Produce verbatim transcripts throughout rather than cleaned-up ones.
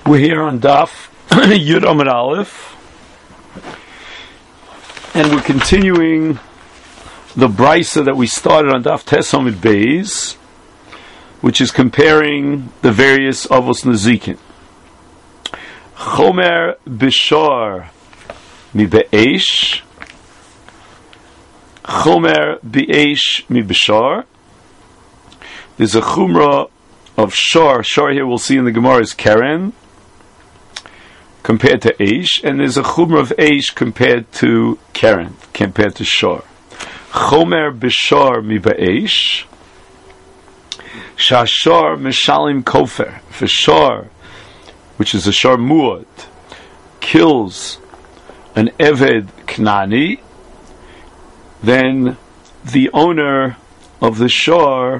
We're here on Daf Yud Amud Aleph, and we're continuing the brisa that we started on Daf Tes Amud Beis, which is comparing the various Avos Nezikin. Chomer Bishar Mi Be'esh, Chomer Be'esh Mi Bishar. There's a chumrah of Shar. Shar here we'll see in the Gemara is Keren, compared to Eish, and there's a chumrah of Eish compared to Keren, compared to Shar. Chomer Bishar Mi Be'esh, Shashar Mishalim Kofer. For Shar, which is a Shar Muad, kills an Eved Knani, then the owner of the Shar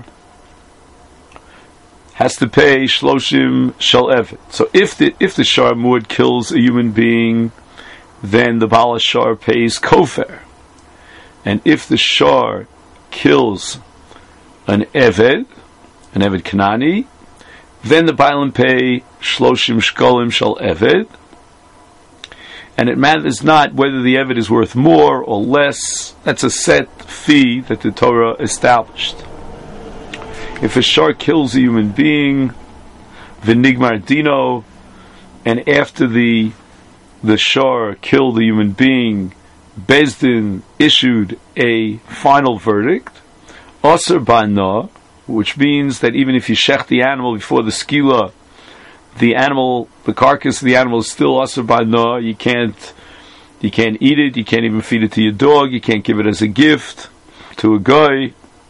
has to pay Shloshim Shel Evet. So if the if the Shar Muad kills a human being, then the Baal Shar pays Kofer. And if the Shar kills an Eved, an Eved Kanani, then the Bailam pay Shloshim Shkolim Shel Evet. And it matters not whether the Eved is worth more or less. That's a set fee that the Torah established. If a Shar kills a human being, v'nigmar dino, and after the the Shar killed the human being, Beis Din issued a final verdict, Aser ba'na, which means that even if you shech the animal before the skila, the animal, the carcass of the animal is still Aser ba'na. You can't, you can't eat it. You can't even feed it to your dog. You can't give it as a gift to a guy.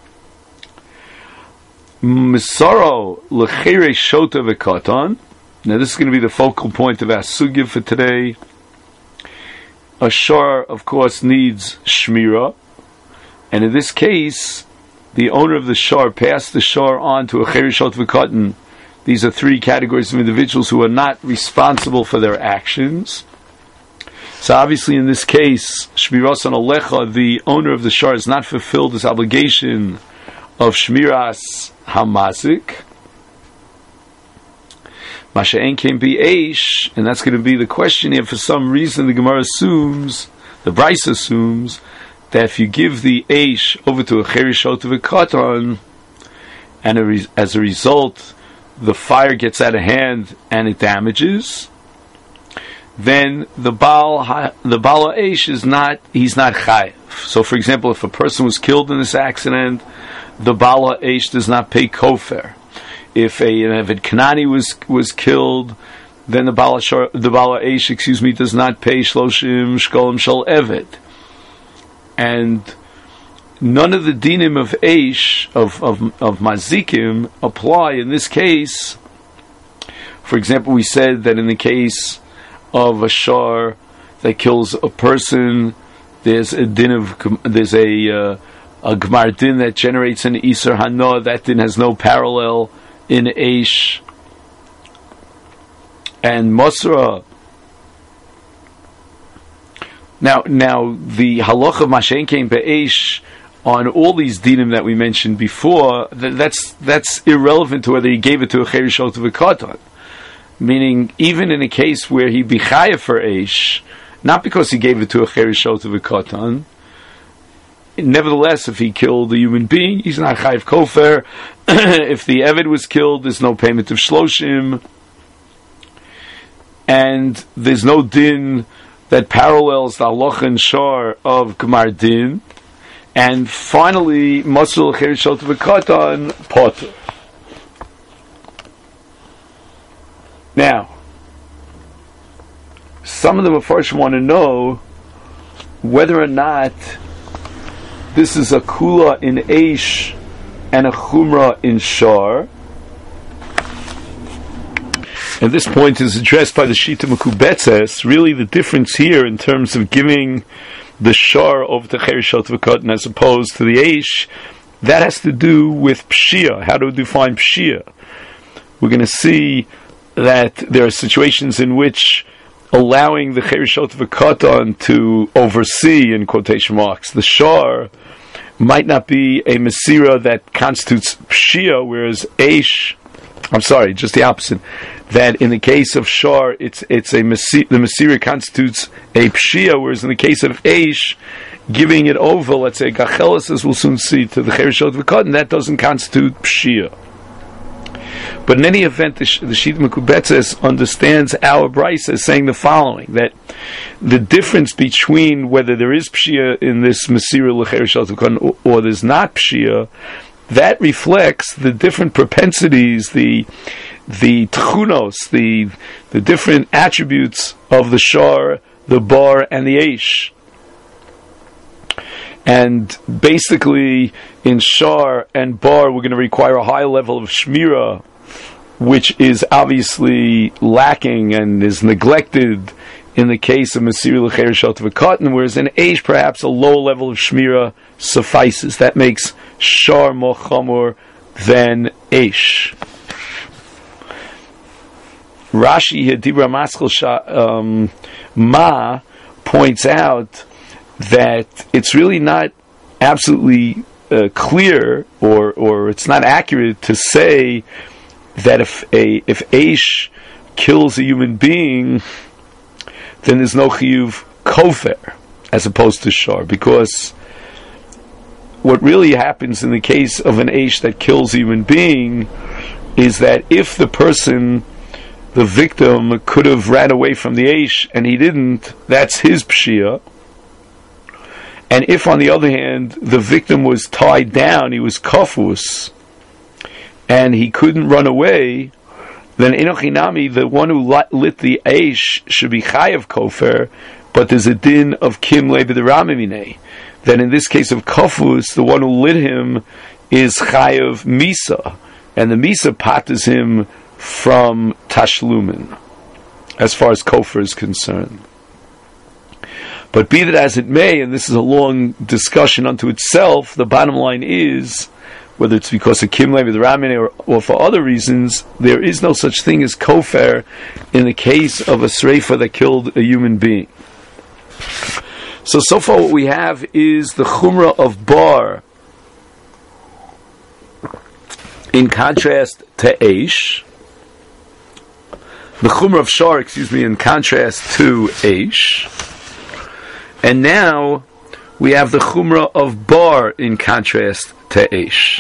Misaro lechere shota v'katan. Now this is going to be the focal point of our sugya for today. A Shar, of course, needs shmira, and in this case, the owner of the Shar passed the Shar on to a chere shota v'katan. These are three categories of individuals who are not responsible for their actions. So obviously, in this case, shmiras an alecha, the owner of the Shar has not fulfilled his obligation of shmiras hamazik. Masha'en came be eish, and that's going to be the question here. For some reason, the Gemara assumes, the Brisa assumes, that if you give the eish over to a chere shota v'katan, and a re- as a result, the fire gets out of hand and it damages, then the Baal the Baal eish is not, he's not chayiv. So, for example, if a person was killed in this accident, the Baal eish does not pay kofer. If a an Eved Kanani was was killed, then the Baal the Baal eish, excuse me, does not pay Shloshim Shkolim Shel Evet. And none of the dinim of eish of of of mazikim apply in this case. For example, we said that in the case of a Shar that kills a person, there's a din of there's a uh, a Gmar din that generates an Isar Hana. That din has no parallel in Eish. And Mosra. Now, now the halacha of Mashen came be'Eish on all these dinim that we mentioned before. That, that's that's irrelevant to whether he gave it to a chere shota v'katan. Meaning, even in a case where he bichaya for Eish, not because he gave it to a chere shota v'katan. Nevertheless, if he killed a human being, he's not chayiv kofer. If the Eved was killed, there's no payment of shloshim, and there's no din that parallels the halacha and shar of Gemar din. And finally, Masur l'cher shota v'katan potter. Now, some of the Mefarshim want to know whether or not this is a kula in Eish and a chumrah in Shar. And this point is addressed by the Shita Mekubetzes. Really, the difference here in terms of giving the Shar over to chere shota v'katan as opposed to the Eish, that has to do with Pshia. How do we define Pshia? We're going to see that there are situations in which allowing the chere shota v'katan to oversee, in quotation marks, the Shar might not be a Mesira that constitutes Pshia, whereas Eish, I'm sorry, just the opposite. that in the case of shar, it's it's a Masir, the Masira constitutes a pshia, whereas in the case of eish, giving it over, let's say gachelis, as we'll soon see, to the cherishot v'katan, that doesn't constitute pshia. But in any event, the, the Shita Mekubetzes understands our brisa as saying the following, that the difference between whether there is pshia in this Masira l'cherishot v'katan or, or there's not pshia, that reflects the different propensities, the the tchunos, the the different attributes of the shar, the bar, and the eish. And basically, in shar and bar, we're going to require a high level of shmira, which is obviously lacking and is neglected in the case of Masir l'cherishot v'katan, whereas in eish, perhaps a low level of shmira suffices. That makes shar more chamor than eish. Rashi here, Dibra Maskal um, Ma, points out that it's really not absolutely uh, clear, or or it's not accurate to say that if a if eish kills a human being, then there's no chiyuv kofer as opposed to shar, because what really happens in the case of an eish that kills a human being is that if the person, the victim, could have ran away from the eish and he didn't, that's his pshia. And if, on the other hand, the victim was tied down, he was kafus, and he couldn't run away, then enochinami, the one who lit the eish, should be chayav kofer, but there's a din of kim lebederamimine. Then in this case of kafus, the one who lit him is chayav misa, and the misa patters him from tashlumin, as far as kofer is concerned. But be that as it may, and this is a long discussion unto itself, the bottom line is, whether it's because of Kim Levi the Ramine or, or for other reasons, there is no such thing as kofer in the case of a sreifa that killed a human being. So, so far what we have is the chumrah of bar in contrast to eish, the chumrah of shar, excuse me, in contrast to eish, and now we have the chumrah of bar in contrast to eish.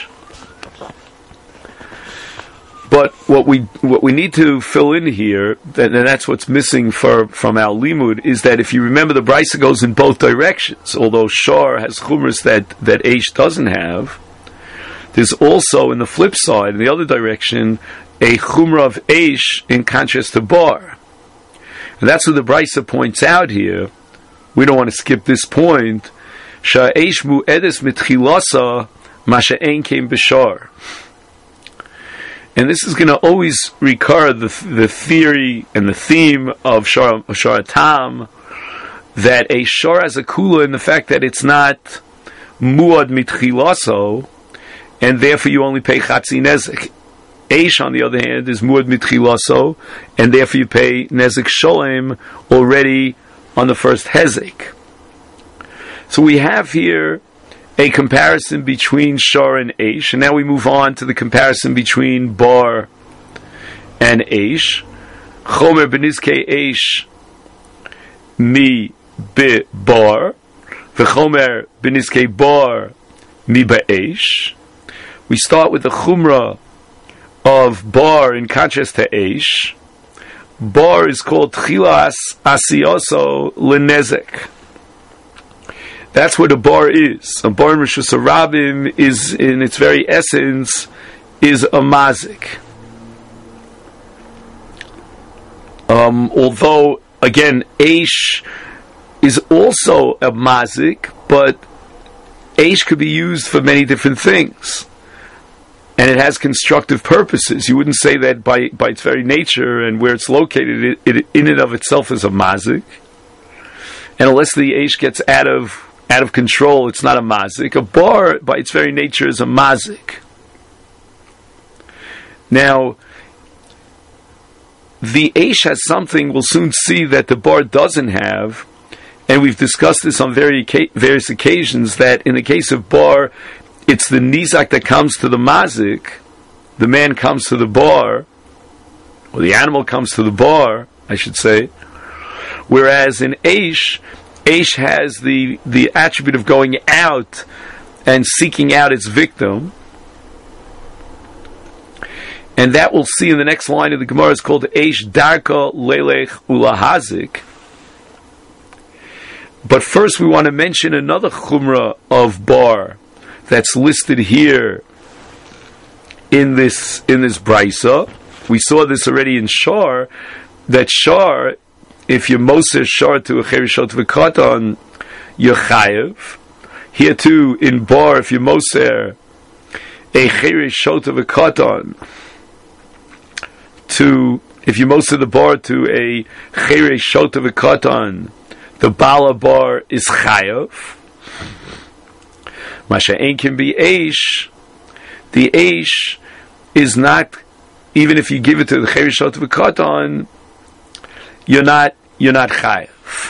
But what we what we need to fill in here, and that's what's missing for, from our limud, is that if you remember, the brisa goes in both directions. Although shar has chumras that, that eish doesn't have, there's also, in the flip side, in the other direction, a chumrah of eish in contrast to bar. And that's what the brisa points out here. We don't want to skip this point. Sha'eish mu'edes mitchilasa masha'ein came b'shar. And this is going to always recur the the theory and the theme of Shar Tam, that a shar has a kula in the fact that it's not muad mitchilaso, and therefore you only pay chatzi nezek. Eish, on the other hand, is muad mitchilaso, and therefore you pay nezek sholem already on the first hezek. So we have here a comparison between shar and eish, and now we move on to the comparison between bar and eish. Chomer benizkei eish mi be bar, v'chomer benizkei bar mi be eish. We start with the chumrah of bar in contrast to eish. Bar is called tchilas asiyoso lenezek. That's what a bar is. A bar in Rishus Harabim is, in its very essence, is a mazik. Um, although, again, eish is also a mazik, but eish could be used for many different things. And it has constructive purposes. You wouldn't say that by, by its very nature and where it's located, it, it in and of itself is a mazik. And unless the eish gets out of out of control, it's not a mazik. A bar, by its very nature, is a mazik. Now, the eish has something we'll soon see that the bar doesn't have, and we've discussed this on very, various occasions, that in the case of bar, it's the nizak that comes to the mazik, the man comes to the bar, or the animal comes to the bar, I should say. Whereas in Eish, Eish has the, the attribute of going out and seeking out its victim. And that we'll see in the next line of the Gemara is called Eish Darka Lelech Ulahazik. But first we want to mention another chumrah of bar that's listed here in this in this brisa. We saw this already in Shar, that Shar, if you moser Shar to a cherishot v'katan, you're chayev. Here too, in bar, if you moser a cherishot v'katan, to, if you moser the bar to a cherishot v'katan, the bala bar is chayev. Masha ein can be eish. The eish is not, even if you give it to the cherishot v'katan, you're not you're not chayev.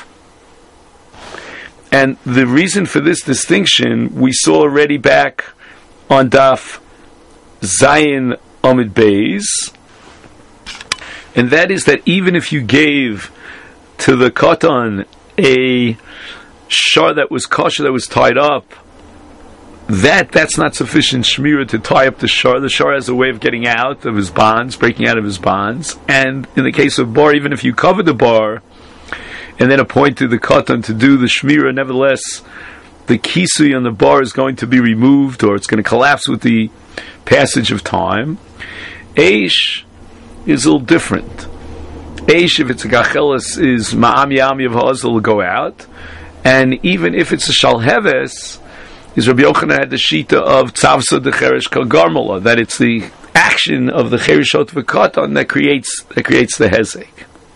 And the reason for this distinction we saw already back on Daf Zayin Amid Beis, and that is that even if you gave to the katan a shar that was kosher, that was tied up, that that's not sufficient shmirah to tie up the shar. The shar has a way of getting out of his bonds, breaking out of his bonds. And in the case of bar, even if you cover the bar and then appointed the katan to do the shmirah, nevertheless the kisui on the bar is going to be removed, or it's going to collapse with the passage of time. Eish is a little different. Eish, if it's a gachelis, is ma'am yami of ha'azal will go out, and even if it's a shalheves, is Rabbi Yochanan had the shita of tzavsa de cheresh kal garmala, that it's the action of the cherishot v'katan that creates that creates the hezek.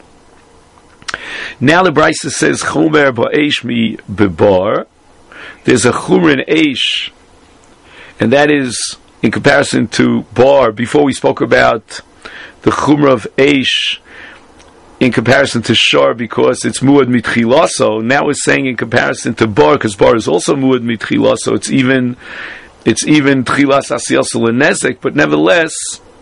Now the Brisa says chomer ba'eish mi bebar. There's a chomer in eish, and that is in comparison to bar. Before we spoke about the chomer of eish in comparison to shar because it's muad mitchilaso. Now we're saying in comparison to bar, because bar is also muad mitchilaso. It's even it's even tchilas asiyas lenezek, but nevertheless,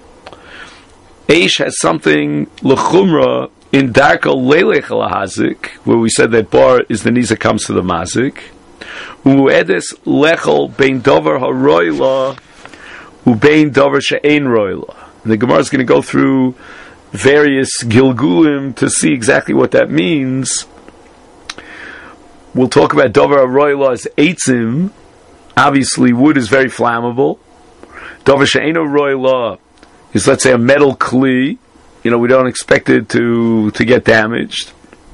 eish has something lechumra in darka lelech lahazik, where we said that bar is the niza comes to the mazik. Umuedes lechol bein dover haroila ubein dover she'ein roila. The Gemara is going to go through various gilgulim to see exactly what that means. We'll talk about dover haroila as eitzim. Obviously, wood is very flammable. Dover she'eino roila is, let's say, a metal kli. You know, we don't expect it to to get damaged.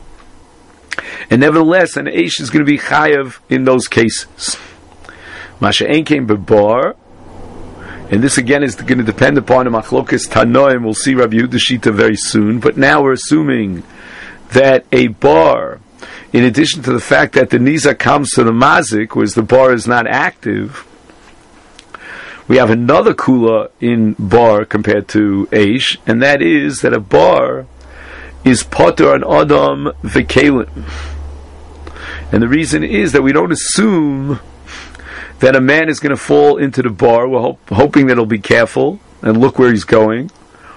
And nevertheless, an eish is going to be chayav in those cases. Masha ein came bebar, and this again is going to depend upon a machlokas tanoim. We'll see Rabbi Yehuda Shita very soon. But now we're assuming that a bar, in addition to the fact that the niza comes to the mazik, whereas the bar is not active, we have another kula in bar compared to eish, and that is that a bar is potter an adam v'kelim. And the reason is that we don't assume that a man is going to fall into the bar. We're hope, hoping that he'll be careful and look where he's going.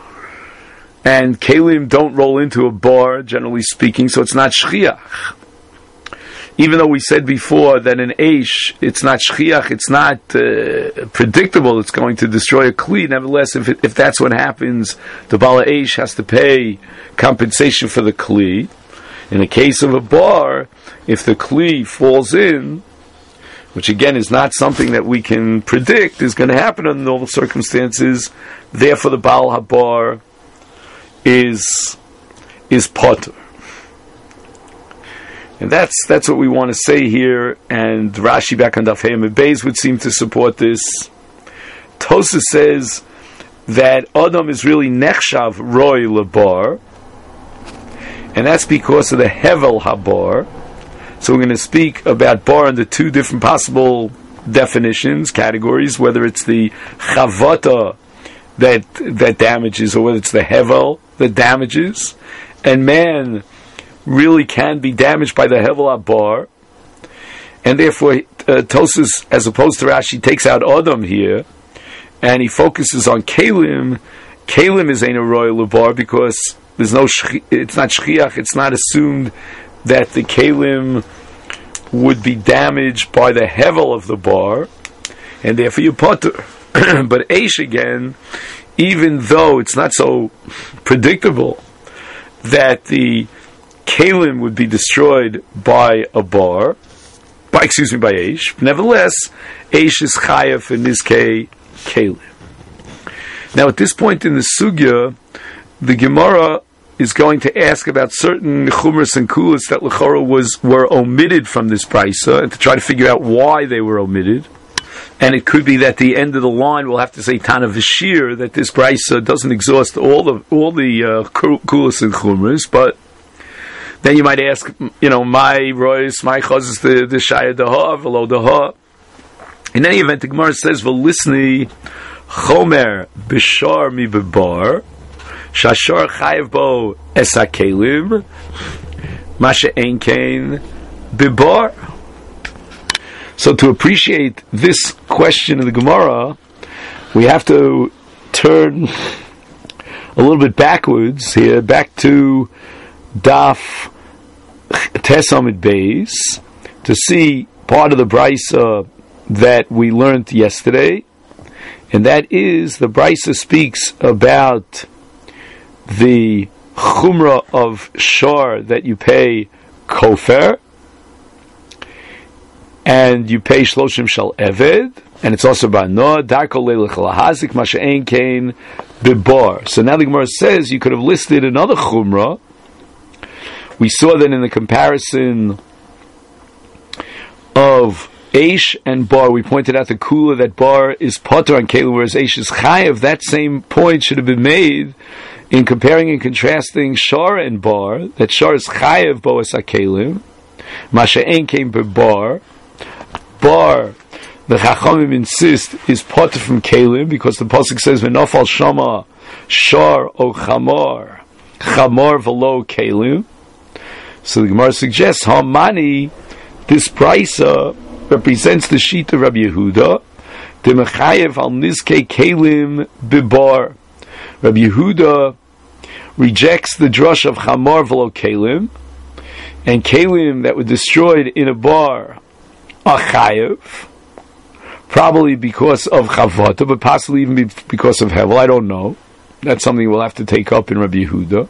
And kelim don't roll into a bar, generally speaking, so it's not shchiach. Even though we said before that in eish, it's not shchiach, it's not uh, predictable, it's going to destroy a kli. Nevertheless, if it, if that's what happens, the bala eish has to pay compensation for the kli. In the case of a bar, if the kli falls in, which again is not something that we can predict is going to happen under normal circumstances, therefore the bal habar is is potter. And that's that's what we want to say here, and Rashi back on Daf Hey Amud Beis would seem to support this. Tosa says that Adam is really nechshav roy lebar, and that's because of the hevel habar. So we're going to speak about bar under two different possible definitions, categories, whether it's the chavata that that damages, or whether it's the hevel that damages, and man really can be damaged by the hevel habar, and therefore uh, Tosas, as opposed to Rashi, takes out Adam here, and he focuses on kelim, Kalim is ain't a royal bar because there's no. It's not shchiach. It's not assumed that the kalim would be damaged by the hevel of the bar, and therefore you potter. But eish again, even though it's not so predictable that the kalim would be destroyed by a bar, by excuse me, by eish. Nevertheless, eish is chayef in this case kalim. Now, at this point in the sugya, the Gemara is going to ask about certain chumras and kulas that l'chora was were omitted from this brisa, and to try to figure out why they were omitted. And it could be that the end of the line we'll have to say Tana Vashir, that this brisa doesn't exhaust all the all the uh, kulas and chumras, but then you might ask, you know, my rois, my chazis, the the shaya daha, velo daha. In any event, the Gemara says v'lisni chomer b'shar mi bebar shashar chayev bo esakelim masha ein kain bebar. So to appreciate this question of the Gemara, we have to turn a little bit backwards here, back to Daf Tesamid Beis, to see part of the brisa that we learned yesterday, and that is the brisa speaks about the chumrah of shar that you pay kofer, and you pay shloshim shal eved, and it's also ba'no darko leilach lahazik masha ein kain bebar. So now the Gemara says you could have listed another chumrah. We saw that in the comparison of eish and bar, we pointed out the kula that bar is potter on kalim, whereas eish is chayev. That same point should have been made in comparing and contrasting shar and bar, that shar is chayev boas akalim, masha ein kain bebar. Bar, the Chachamim insist, is potter from kalim, because the pasuk says v'nafal shama shar o chamar chamar v'lo kalim. So the Gemara suggests Hamani, this brisa represents the sheet of Rabbi Yehuda, the mechayev al nizkei kalim bibar. Rabbi Yehuda rejects the drush of chamar v'lo kalim, and kalim that were destroyed in a bar are chayev, probably because of chavata, but possibly even because of hevel. I don't know. That's something we'll have to take up in Rabbi Yehuda.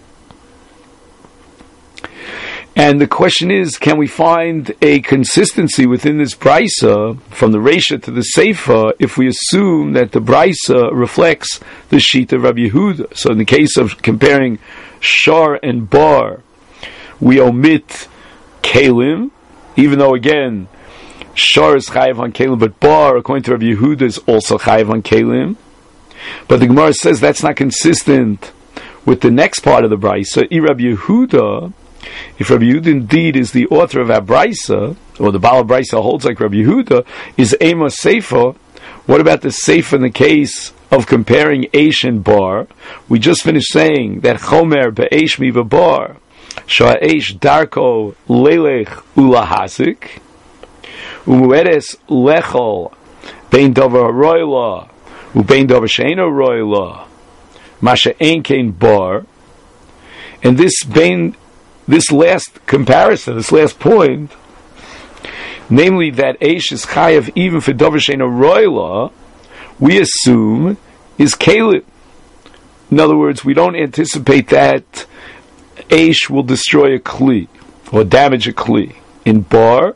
And the question is, can we find a consistency within this brisa, from the Reisha to the Seifa, if we assume that the brisa reflects the sheet of Rabbi Yehuda? So in the case of comparing shar and bar, we omit kalim, even though again, shar is chayiv on kalim, but bar, according to Rabbi Yehuda, is also chayiv on kalim. But the Gemara says that's not consistent with the next part of the brisa. I Rabbi Yehuda, if Rabbi Yehuda indeed is the author of our brisa, or the Baal brisa holds like Rabbi Yehuda, is Amos Seifa. What about the Seifa in the case of comparing Eish and Bar? We just finished saying that Chomer be'Eish mi v'Bar sha'Eish darko lelech ulahasik umueres lechol bein davar roila ubein davar she'eino roila masha ein kein bar. And this bein This last comparison, this last point, namely that Eish is chayav even for davar she'eino roila, we assume is kalim. In other words, we don't anticipate that Eish will destroy a kli or damage a kli. In bar,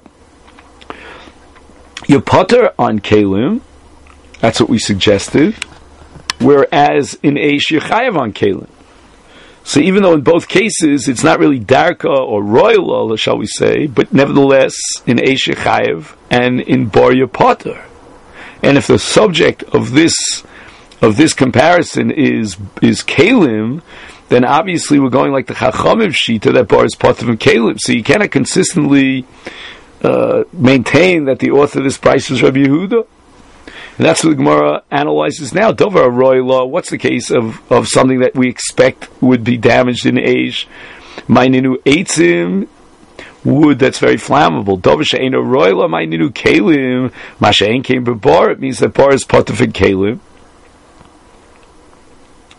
you potter on kalim. That's what we suggested. Whereas in Eish, you're chayav on kalim. So even though in both cases it's not really darka or royal, shall we say, but nevertheless in Eish Chayev and in Bar Potter. And if the subject of this of this comparison is is Kalim, then obviously we're going like the Chachamim Shita that Bar is Potter from Kalim. So you cannot consistently uh, maintain that the author of this price is Rabbi Yehuda. And that's what the Gemara analyzes now. Dover Roy Law, what's the case of, of something that we expect would be damaged in age? Maininu Eitzim, wood that's very flammable. Dover She'eino Roy Law, Maininu Kalim, Masha Ein Kain Bebar, it means that bar is potter for Kalim.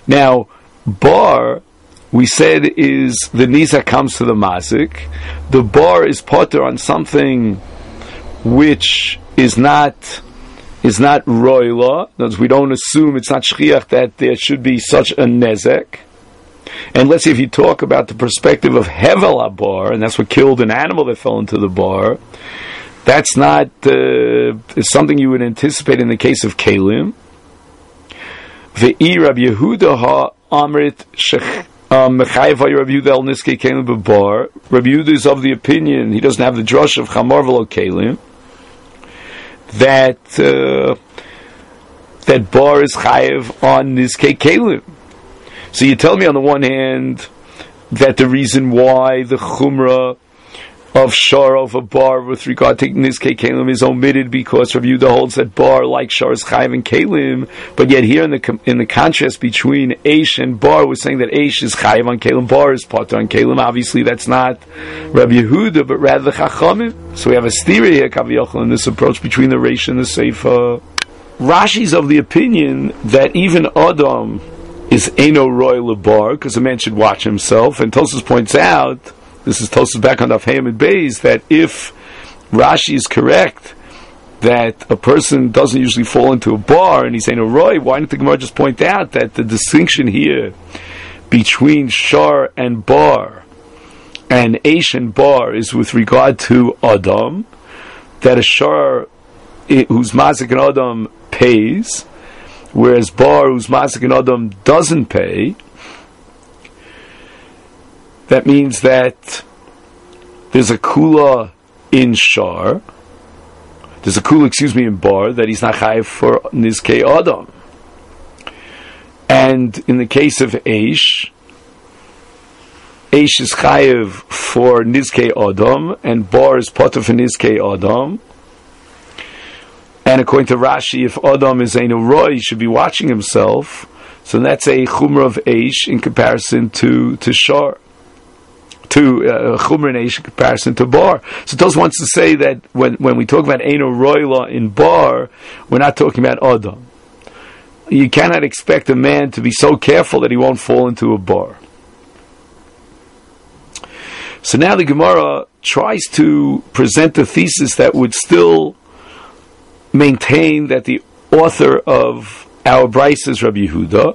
Now, bar, we said, is the nizak comes to the mazik. The bar is potter on something which is not is not roila. We don't assume, it's not shchiach that there should be such a nezek. And let's see, if you talk about the perspective of hevel bar, and that's what killed an animal that fell into the bar, that's not uh, something you would anticipate in the case of kalim. Ve'i Rabbi Yehuda ha amrit shech. Um, Rabbi Yehuda is of the opinion, he doesn't have the drush of Chamor v'lo Kelim, that uh, that bar is chayev on Nizkei Kelim. So you tell me on the one hand that the reason why the Chumrah of Shar of a bar with regard to Nizkei Kelim is omitted because Rabbi Yehuda holds that bar, like Shar, is chayev and Kelim, but yet here in the in the contrast between Eish and bar, we're saying that Eish is chayev on Kelim, bar is potter on Kelim. Obviously that's not Rabbi Yehuda, but rather the Chachamim. So we have a stira here, Kaviyachal, in this approach between the Reish and the Seifa. Rashi's of the opinion that even Adam is Eino Roy Lebar, because a man should watch himself, and Tosfos points out, this is Tosfos back on Daf Hayim and Beis, that if Rashi is correct that a person doesn't usually fall into a bar and he's saying a roy, why didn't the Gemara just point out that the distinction here between shar and bar and eish and bar is with regard to Adam, that a shar who's mazik and Adam pays, whereas bar who's mazik and Adam doesn't pay. That means that there's a kula in shar, there's a kula, excuse me, in bar, that he's not chayiv for nizkei adam. And in the case of eish, eish is chayiv for nizkei adam, and bar is potter for nizkei adam. And according to Rashi, if adam is ein roy, he should be watching himself. So that's a chumrah of eish in comparison to to shar. To uh, Chumra and Eish in comparison to bar. So Tos wants to say that when, when we talk about Eino Roila in bar, we're not talking about Adam. You cannot expect a man to be so careful that he won't fall into a bar. So now the Gemara tries to present a thesis that would still maintain that the author of our Brisa is Rabbi Yehuda.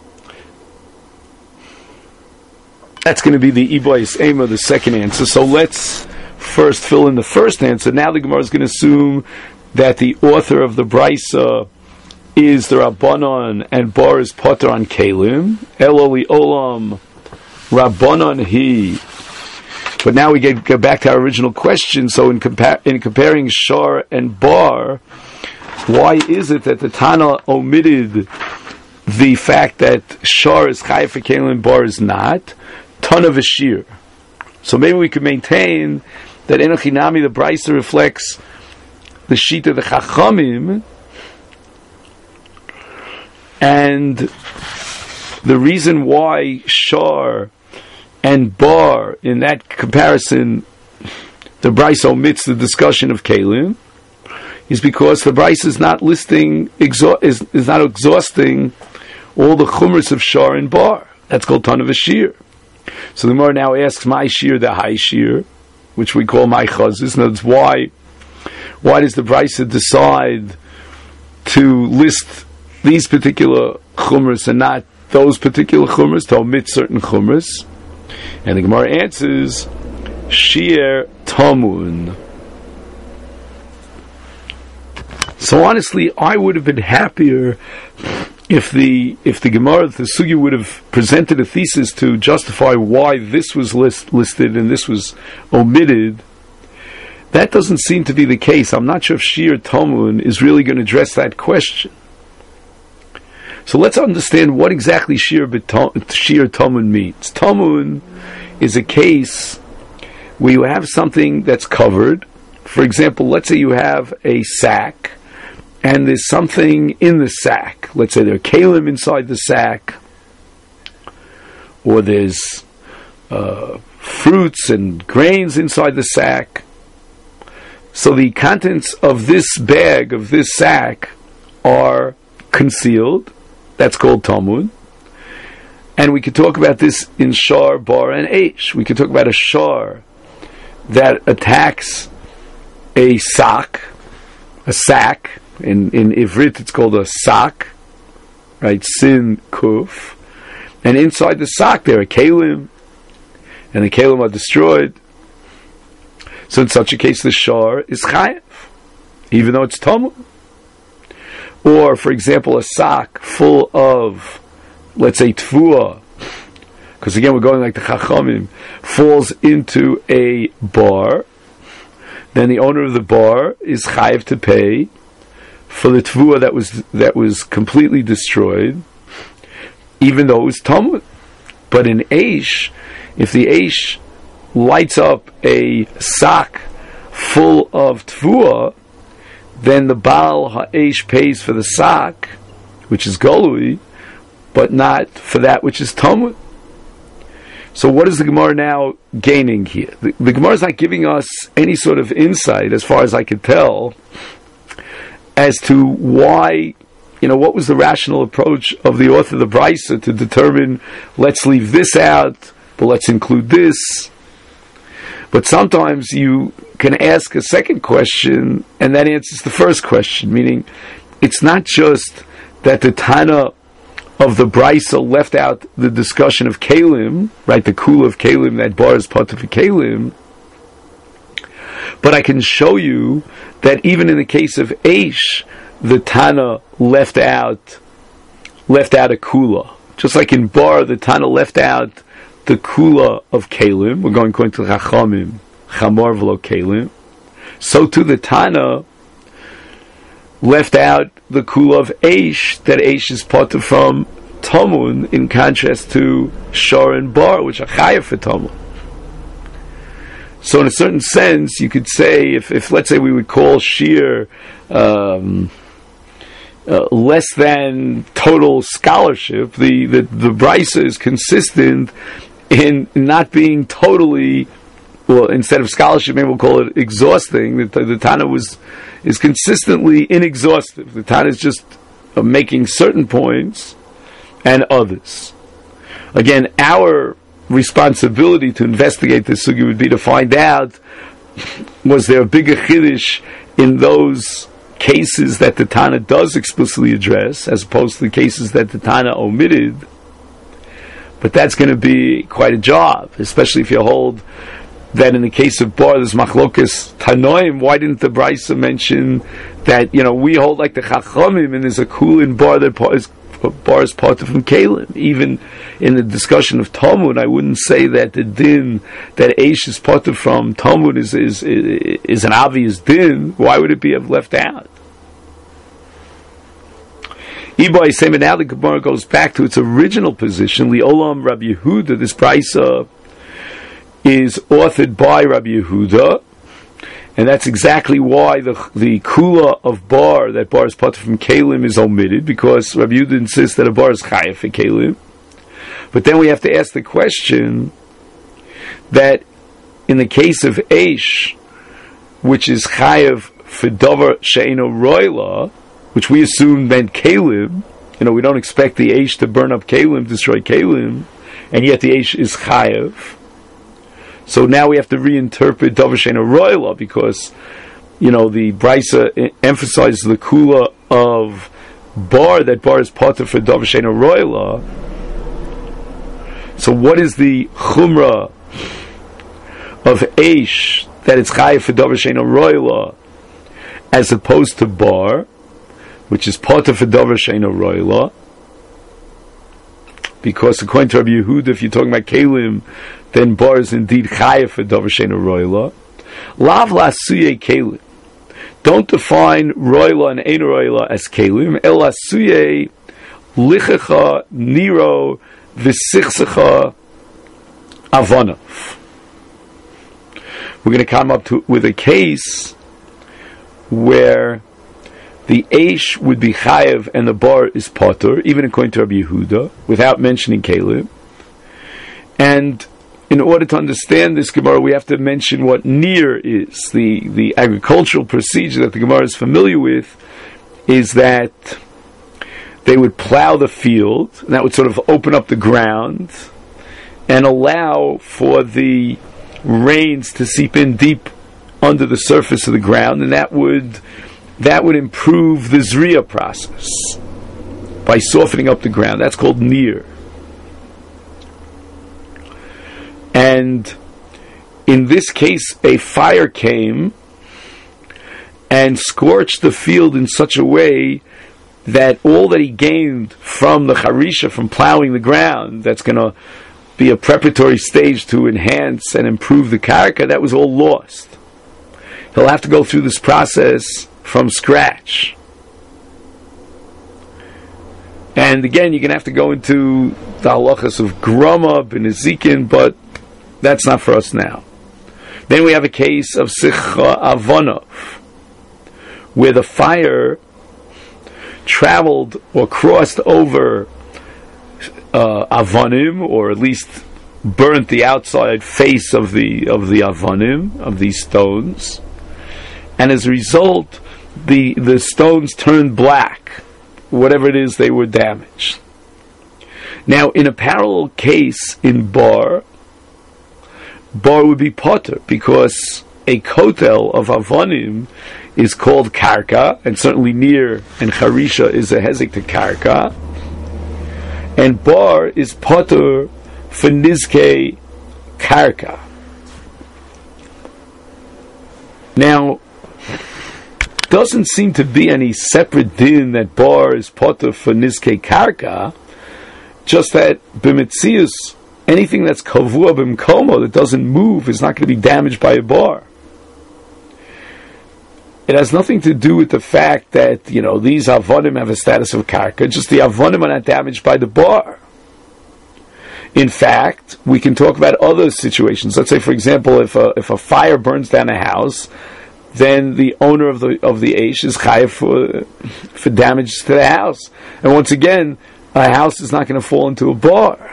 That's going to be the Ibois Ema, the second answer. So let's first fill in the first answer. Now the Gemara is going to assume that the author of the Brisa is the Rabbanon and bar is potter on Kelim. Eloli Olam Rabbanon he. But now we get, get back to our original question. So in, compa- in comparing Shar and bar, why is it that the Tana omitted the fact that Shar is chayiv for Kelim, bar is not? Ton of a shear. So maybe we could maintain that Enochinami, the Brisa, reflects the sheet of the Chachamim, and the reason why Shar and bar, in that comparison, the Brisa omits the discussion of Kelim, is because the Brisa is not listing, exha- is, is not exhausting all the chumras of Shar and bar. That's called Ton of a shear. So the Gemara now asks, my shear, the high shear, which we call my chazis. And that's why, why does the Brisa decide to list these particular chumras and not those particular chumras, to omit certain chumras? And the Gemara answers, shear tamun. So honestly, I would have been happier If the if the Gemara, the Sugi would have presented a thesis to justify why this was list, listed and this was omitted. That doesn't seem to be the case. I'm not sure if Shir Tamun is really going to address that question. So let's understand what exactly Shir, Shir Tamun means. Tamun is a case where you have something that's covered. For example, let's say you have a sack, and there's something in the sack. Let's say there are kalim inside the sack, or there's uh, fruits and grains inside the sack. So the contents of this bag, of this sack, are concealed. That's called Talmud. And we could talk about this in shar, bar, and eish. We could talk about a shar that attacks a sack, a sack. In in Ivrit, it's called a sack, right? Sin kuf, and inside the sack there are kalim, and the kalim are destroyed. So in such a case, the shar is chayev, even though it's tamud. Or, for example, a sack full of, let's say, tfuah, because again we're going like the Chachamim, falls into a bar, then the owner of the bar is chayev to pay for the tfuah that was that was completely destroyed, even though it was tamud. But in eish, if the eish lights up a sack full of tfuah, then the Baal Ha'esh pays for the sack, which is golui, but not for that which is tamud. So what is the Gemara now gaining here? The, the Gemara is not giving us any sort of insight, as far as I could tell, as to why, you know, what was the rational approach of the author of the Brisa to determine, let's leave this out, but let's include this. But sometimes you can ask a second question, and that answers the first question, meaning it's not just that the Tana of the Brisa left out the discussion of Kalim, right, the Kula of Kalim, that bar is part of Kalim, but I can show you that even in the case of Eish, the Tana left out left out a Kula. Just like in Bar, the Tana left out the Kula of Kalim. We're going according to Chachamim, Chamor v'lo Kalim. So too the Tana left out the Kula of Eish, that Eish is part of from Tamun, in contrast to Shor and Bar, which are Chayav for Tamun. So in a certain sense, you could say, if, if let's say we would call Shir um, uh, less than total scholarship, the, the, the Brisa is consistent in not being totally, well, instead of scholarship, maybe we'll call it exhausting. The, the Tana was is consistently inexhaustive. The Tana is just uh, making certain points and others. Again, our responsibility to investigate this sugi would be to find out, was there a bigger chiddush in those cases that the Tana does explicitly address, as opposed to the cases that the Tana omitted. But that's going to be quite a job, especially if you hold that in the case of Bar, there's machlokas tanoim. Why didn't the Brisa mention that, you know, we hold like the Chachamim, and there's a cool in Bar that is Bar is part of from Kalim. Even in the discussion of Talmud, I wouldn't say that the din that Eish is part of from Talmud is, is is an obvious din. Why would it be left out? Ibai say, but now the Gemara goes back to its original position. Liolam Rabbi Yehuda. This Brisa is authored by Rabbi Yehuda, and that's exactly why the the kula of bar, that bar is part from kalim, is omitted, because Rabbi Yehuda insists that a bar is chayav for kalim. But then we have to ask the question that in the case of eish, which is chayav for davar she'eino roila, which we assume meant kalim, you know, we don't expect the eish to burn up kalim, destroy kalim, and yet the eish is chayav. So now we have to reinterpret Davar She'eino Roila, because, you know, the Brisa emphasizes the kula of bar, that bar is part of for Davar She'eino Roila. So what is the chumrah of Eish, that it's chayav for Davar She'eino Roila, as opposed to bar, which is part of for Davar She'eino Roila? Because according to Rabbi Yehuda, if you're talking about kalim, then bar is indeed chayav for davar she'eino roila. Lav lasuye kalim. Don't define roila and ein roila as kalim. El lasuye lichecha niro v'sichsecha avana. We're going to come up to, with a case where the eish would be chayav and the bar is potter, even according to Rabbi Yehuda, without mentioning kalim. And in order to understand this Gemara, we have to mention what nir is. The, the agricultural procedure that the Gemara is familiar with is that they would plow the field, and that would sort of open up the ground and allow for the rains to seep in deep under the surface of the ground, and that would that would improve the Zriya process by softening up the ground. That's called Nir. And in this case, a fire came and scorched the field in such a way that all that he gained from the Harisha, from plowing the ground, that's going to be a preparatory stage to enhance and improve the karka, that was all lost. He'll have to go through this process from scratch. And again, you're going to have to go into the halachas of grama, b'nezikin, but that's not for us now. Then we have a case of Sicha Avonov, where the fire traveled or crossed over uh, Avonim, or at least burnt the outside face of the of the Avonim, of these stones, and as a result, the the stones turned black, whatever it is they were damaged. Now, in a parallel case in Bar, Bar would be potter, because a kotel of Avonim is called karka, and certainly Nir and Harisha is a hezek to karka, and Bar is potter for nizke karka. Now, doesn't seem to be any separate din that Bar is potter for nizke karka, just that b'metzius, anything that's kavua b'mkomo, that doesn't move, is not going to be damaged by a bar. It has nothing to do with the fact that, you know, these avonim have a status of karka, just the avonim are not damaged by the bar. In fact, we can talk about other situations. Let's say, for example, if a, if a fire burns down a house, then the owner of the of the eish is chayav for, for damage to the house. And once again, a house is not going to fall into a bar.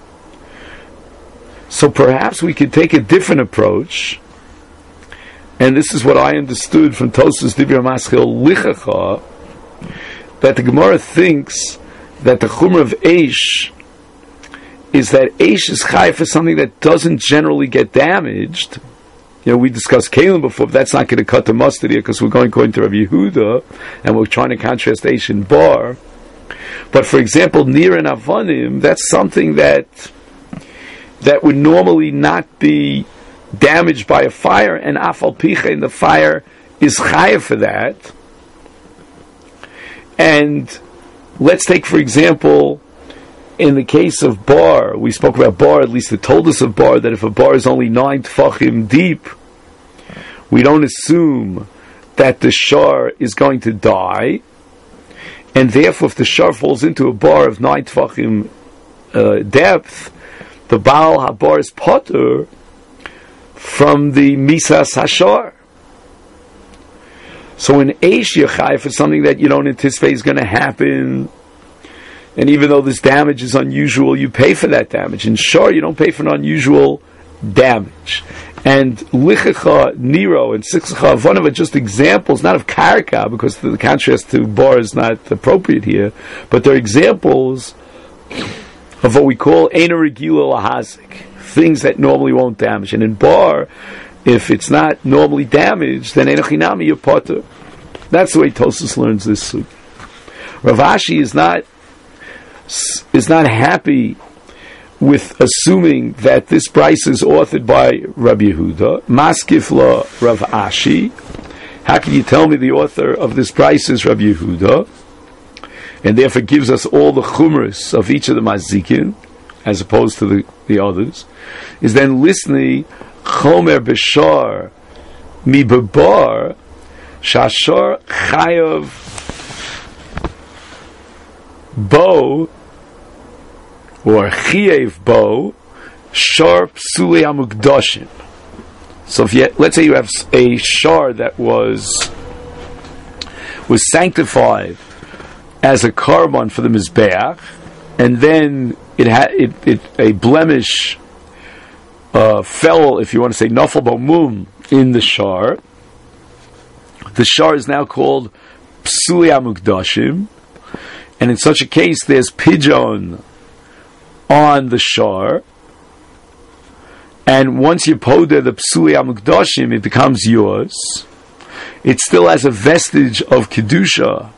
So perhaps we could take a different approach, and this is what I understood from Tosas Divrei Maschil Lichacha, that the Gemara thinks that the Chumrah of Eish is that Eish is chayav for something that doesn't generally get damaged. You know, we discussed Kalim before, but that's not going to cut the mustard here, because we're going according to Rabbi Yehuda, and we're trying to contrast Eish and Bar. But for example, Nir and Avonim, that's something that that would normally not be damaged by a fire, and Afal Picha, and the fire is chayav for that. And let's take, for example, in the case of Bar, we spoke about Bar, at least it told us of Bar, that if a bar is only nine tfachim deep, we don't assume that the shar is going to die, and therefore if the shar falls into a bar of nine tfachim uh, depth, the Baal HaBar is potter from the Misas HaShar. So in Eish you're chayav for something that you don't anticipate is going to happen, and even though this damage is unusual, you pay for that damage. In Shar, you don't pay for an unusual damage. And Lichacha, Nero, and Sichacha Avonim are just examples, not of Karka, because the contrast to Bar is not appropriate here, but they're examples of what we call Eina Regila Lahazik, things that normally won't damage. And in Bar, if it's not normally damaged, then Eina Chinami you're potter. That's the way Tosas learns this suit. Rav Ashi is not is not happy with assuming that this Bryce is authored by Rabbi Yehuda. Maskifla Rav Ashi. How can you tell me the author of this Bryce is Rabbi Yehuda, and therefore gives us all the chumras of each of the mazikin, as opposed to the, the others? Is then listening chomer b'shar mi bebar shashar chayav bo, or Chiev Bo, Sharp Suli Amukdoshim. So if you, let's say you have a shar that was was sanctified as a carbon for the Mizbeach, and then it had it, it a blemish uh, fell, if you want to say Nafal Bomum, in the shar. The shar is now called Psuli Amukdoshim, and in such a case there's pigeon on the shar, and once you poda the psuli hamukdashim, it becomes yours. It still has a vestige of kedusha,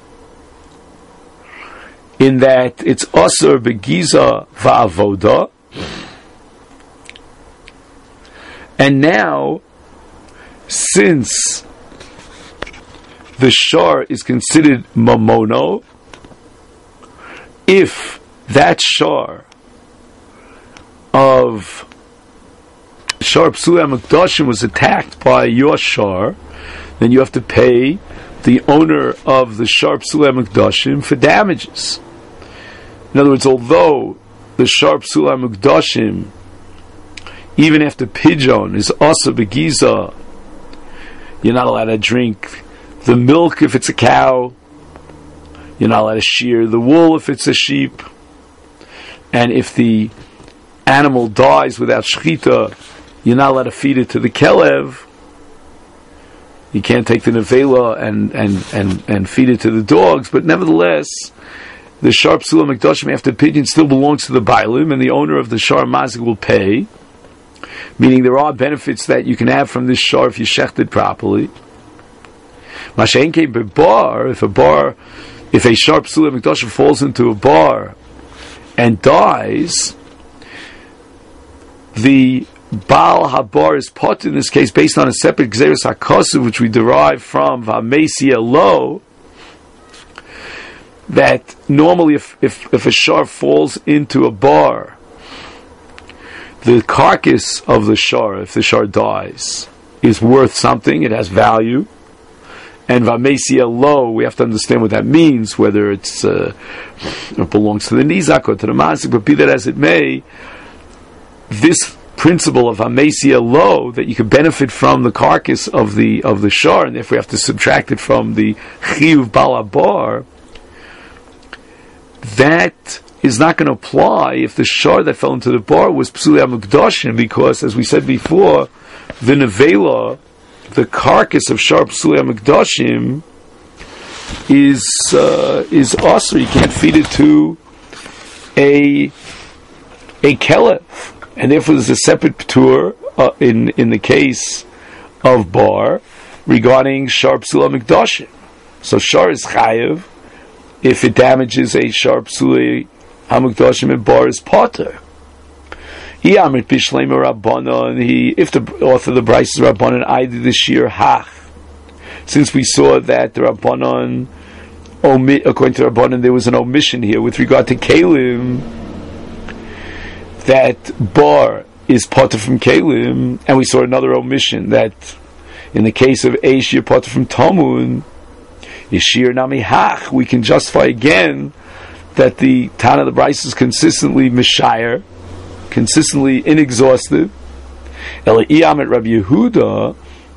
in that it's asur begiza va'avoda, and now, since the shar is considered mamono, if that shar of shar psuli hamukdashim was attacked by your shar, then you have to pay the owner of the shar psuli hamukdashim for damages. In other words, although the shar psuli hamukdashim, even after pigeon is also begiza, you're not allowed to drink the milk if it's a cow, you're not allowed to shear the wool if it's a sheep, and if the animal dies without shchita, you're not allowed to feed it to the kelev. You can't take the nevela and, and, and, and feed it to the dogs, but nevertheless, the shar psuli hamukdashim after pigeon still belongs to the bailim, and the owner of the shar mazik will pay, meaning there are benefits that you can have from this shar if you shecht it properly. Mashenke bebar, if a bar, if a shar psuli hamukdashim falls into a bar and dies, the Baal Habar is put in this case based on a separate Gzeres HaKosuv, which we derive from Vamesia Lo, that normally if, if, if a shar falls into a bar, the carcass of the shar, if the shar dies, is worth something, it has value. And Vamesia Lo, we have to understand what that means, whether it's uh, it belongs to the Nizak or to the Masik, but be that as it may, this principle of Vamesia Lo, that you can benefit from the carcass of the of the shar, and therefore you have to subtract it from the Chiyuv Baal Habar, that is not going to apply if the shar that fell into the bar was Psuli HaMukdashim, because, as we said before, the nevela, the carcass of shar Psuli HaMukdashim, is uh, is also, you can't feed it to a a kelev, and therefore there's a separate p'tur uh, in in the case of bar regarding shar Psuli HaMukdashim. So shar is chayev if it damages a shar Psuli HaMukdashim, and bar is potter. He amrit bishleima rabbanon. He, if the author of the Bryce is rabbanon, I did the shir hach. Since we saw that the rabbanon, omit, according to rabbanon, there was an omission here with regard to kalim, that bar is potter from kalim, and we saw another omission that in the case of eish you're potter from tamun. Yeshir nami hach. We can justify again that the Tana of the Bryce is consistently mishayir, consistently inexhaustive. Ela iyam at Rabbi Yehuda,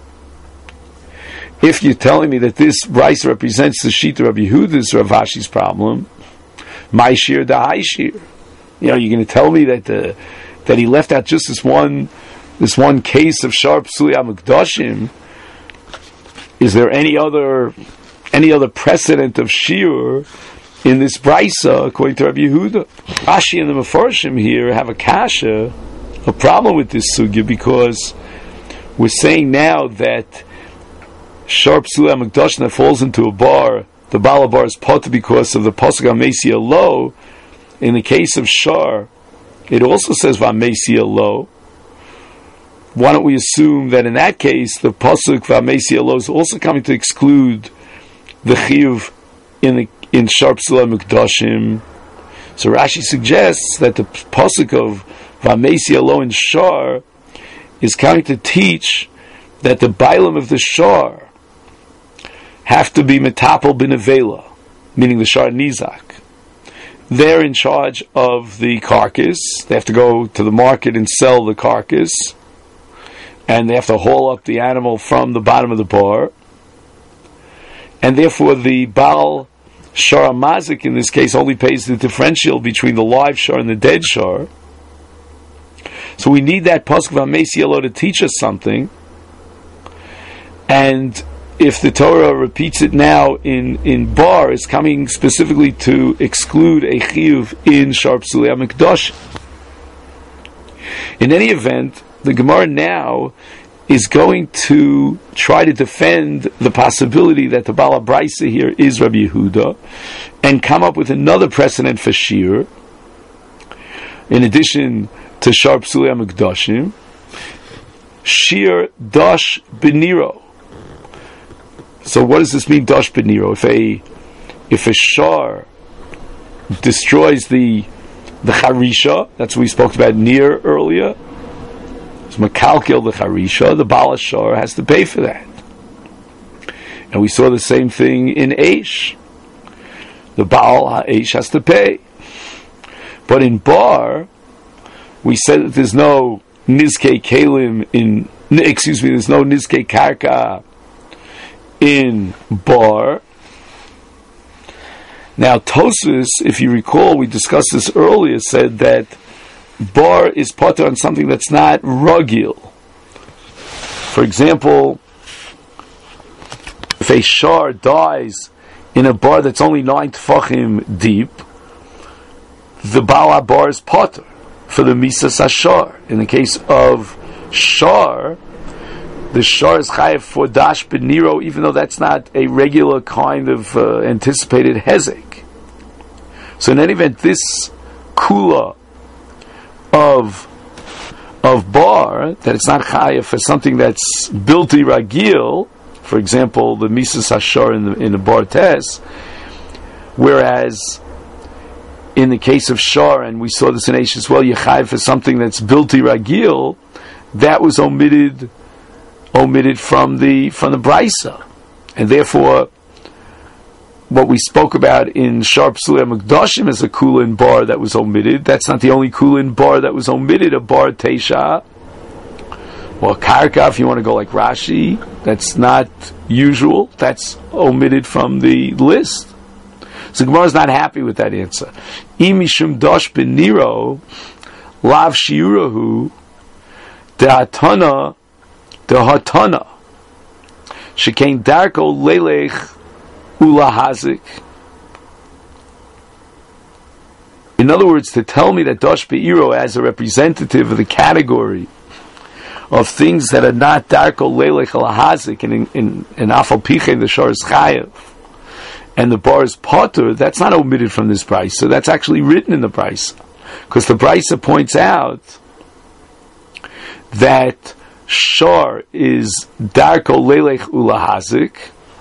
if you're telling me that this Bryce represents the sheet of Rabbi Yehuda's Rav Ashi's problem, my shir da high shir. You know, you're going to tell me that the, that he left out just this one this one case of shar psuli hamukdashim. Is there any other any other precedent of shiur in this brisa according to Rabbi Yehuda? Rashi and the Mefarshim here have a kasha, a problem with this sugya, because we're saying now that shar psuli hamukdashim that falls into a bar, the Baal Habar is potter because of the pasuk Vamesia Lo. In the case of shar, it also says Vamesia Lo. Why don't we assume that in that case the pasuk Vamesia Lo is also coming to exclude the chiyuv in the in shar psuli hamukdashim? So Rashi suggests that the pasuk of Vamesia Lo in shar is coming to teach that the bailim of the shar have to be metapel b'nevela, meaning the shar nizak. They're in charge of the carcass. They have to go to the market and sell the carcass, and they have to haul up the animal from the bottom of the bar, and therefore the Baal Shar Mazik in this case only pays the differential between the live shar and the dead shar. So we need that pasuk of Vamesia Lo to teach us something, and if the Torah repeats it now in, in bar, it's coming specifically to exclude a chiyuv in Shar Psulei HaMikdash. In any event, the Gemara now is going to try to defend the possibility that the Baal HaBraisa here is Rabbi Yehuda, and come up with another precedent for Shir, in addition to Shar Psulei HaMikdashim, Shir Dash Beniro. So what does this mean, Dash Beniro? If a if a Shar destroys the the Charisha, that's what we spoke about near earlier, it's Makalkil the Charisha, the Baal Shar has to pay for that. And we saw the same thing in Eish. The Baal HaEish has to pay. But in Bar, we said that there's no Nizkei Kalim in, excuse me, there's no Nizkei Karka in Bar. Now Tosfos, if you recall, we discussed this earlier, said that Bar is potter on something that's not ragil. For example, if a shar dies in a bar that's only nine tefachim deep, the Baal HaBar is potter for the Misas HaShar. In the case of shar, the shar is chayev for dash beniro, even though that's not a regular kind of uh, anticipated hezek. So in any event, this kula of of bar, that it's not chayev for something that's bilti ragil, for example, the Misas HaShar in the in the bar test, whereas in the case of shar, and we saw this in Eish as well, you chayev for something that's bilti ragil, that was omitted omitted from the from the Brisa, and therefore what we spoke about in Shar Psulei HaMikdashim as a kula in bar that was omitted, that's not the only kula in bar that was omitted. A bar teisha or karka, if you want to go like Rashi, that's not usual, that's omitted from the list. So Gemara is not happy with that answer. Imishum dash beniro lav shiurahu de'atana de'hatana shekain darko lelech ulahazik. In other words, to tell me that dash beiro as a representative of the category of things that are not darko lelech ulahazik, and in in, in afal piche the shor is chayev, and the bar is potter, that's not omitted from this price. So that's actually written in the price, because the Brisa points out that shar is darko lelech ulahazik,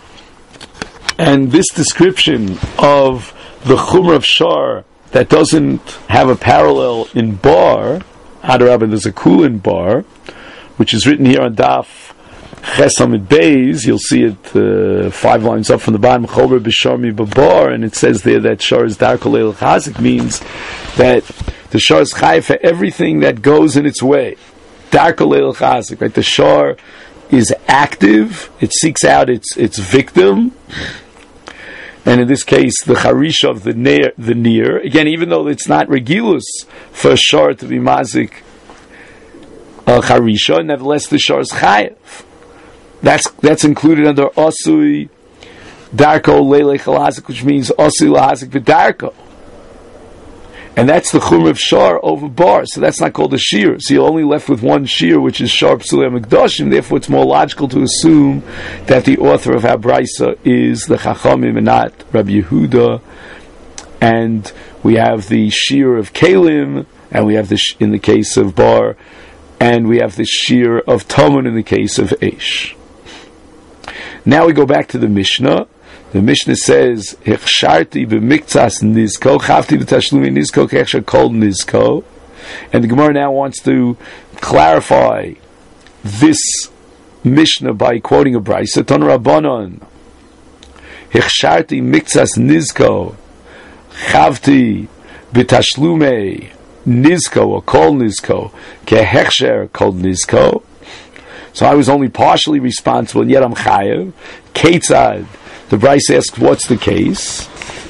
and this description of the chumrah of shar that doesn't have a parallel in bar, Adarabah, there's a kula in bar, which is written here on Daf Chesamid Beis. You'll see it uh, five lines up from the bottom, Chover b'sharmi b'bar, and it says there that shar is darko lelech ulahazik, means that the shar is chayev for everything that goes in its way. Darko lelech ulahazik, right? The shar is active; it seeks out its its victim, and in this case, the charisha of the near, the near. Again, even though it's not regilus for a shar to be mazik uh, charisha, nevertheless, the shar is chayev. That's that's included under osui darko lelech ulahazik, which means osui lahazik v'darko. And that's the chumrah of shar over bar, so that's not called a shir. So you're only left with one shir, which is Shar Psulei HaMikdashim. Therefore, it's more logical to assume that the author of Habraisa is the Chachamim and not Rabbi Yehuda. And we have the shir of Kalim, and we have the sh- in the case of bar, and we have the shir of Tamun in the case of Eish. Now we go back to the Mishnah. The Mishnah says, "Hechsharti b'miktzas nizko, chavti b'tashlumi nizko, kechsha kol nizko," and the Gemara now wants to clarify this Mishnah by quoting a Brisa. Ton Rabbanon, "Hechsharti miktzas nizko, chavti b'tashlumi nizko or kol nizko, kehechsher kol nizko." So I was only partially responsible, and yet I'm chayev. Ketzad. The Brisa asks, what's the case?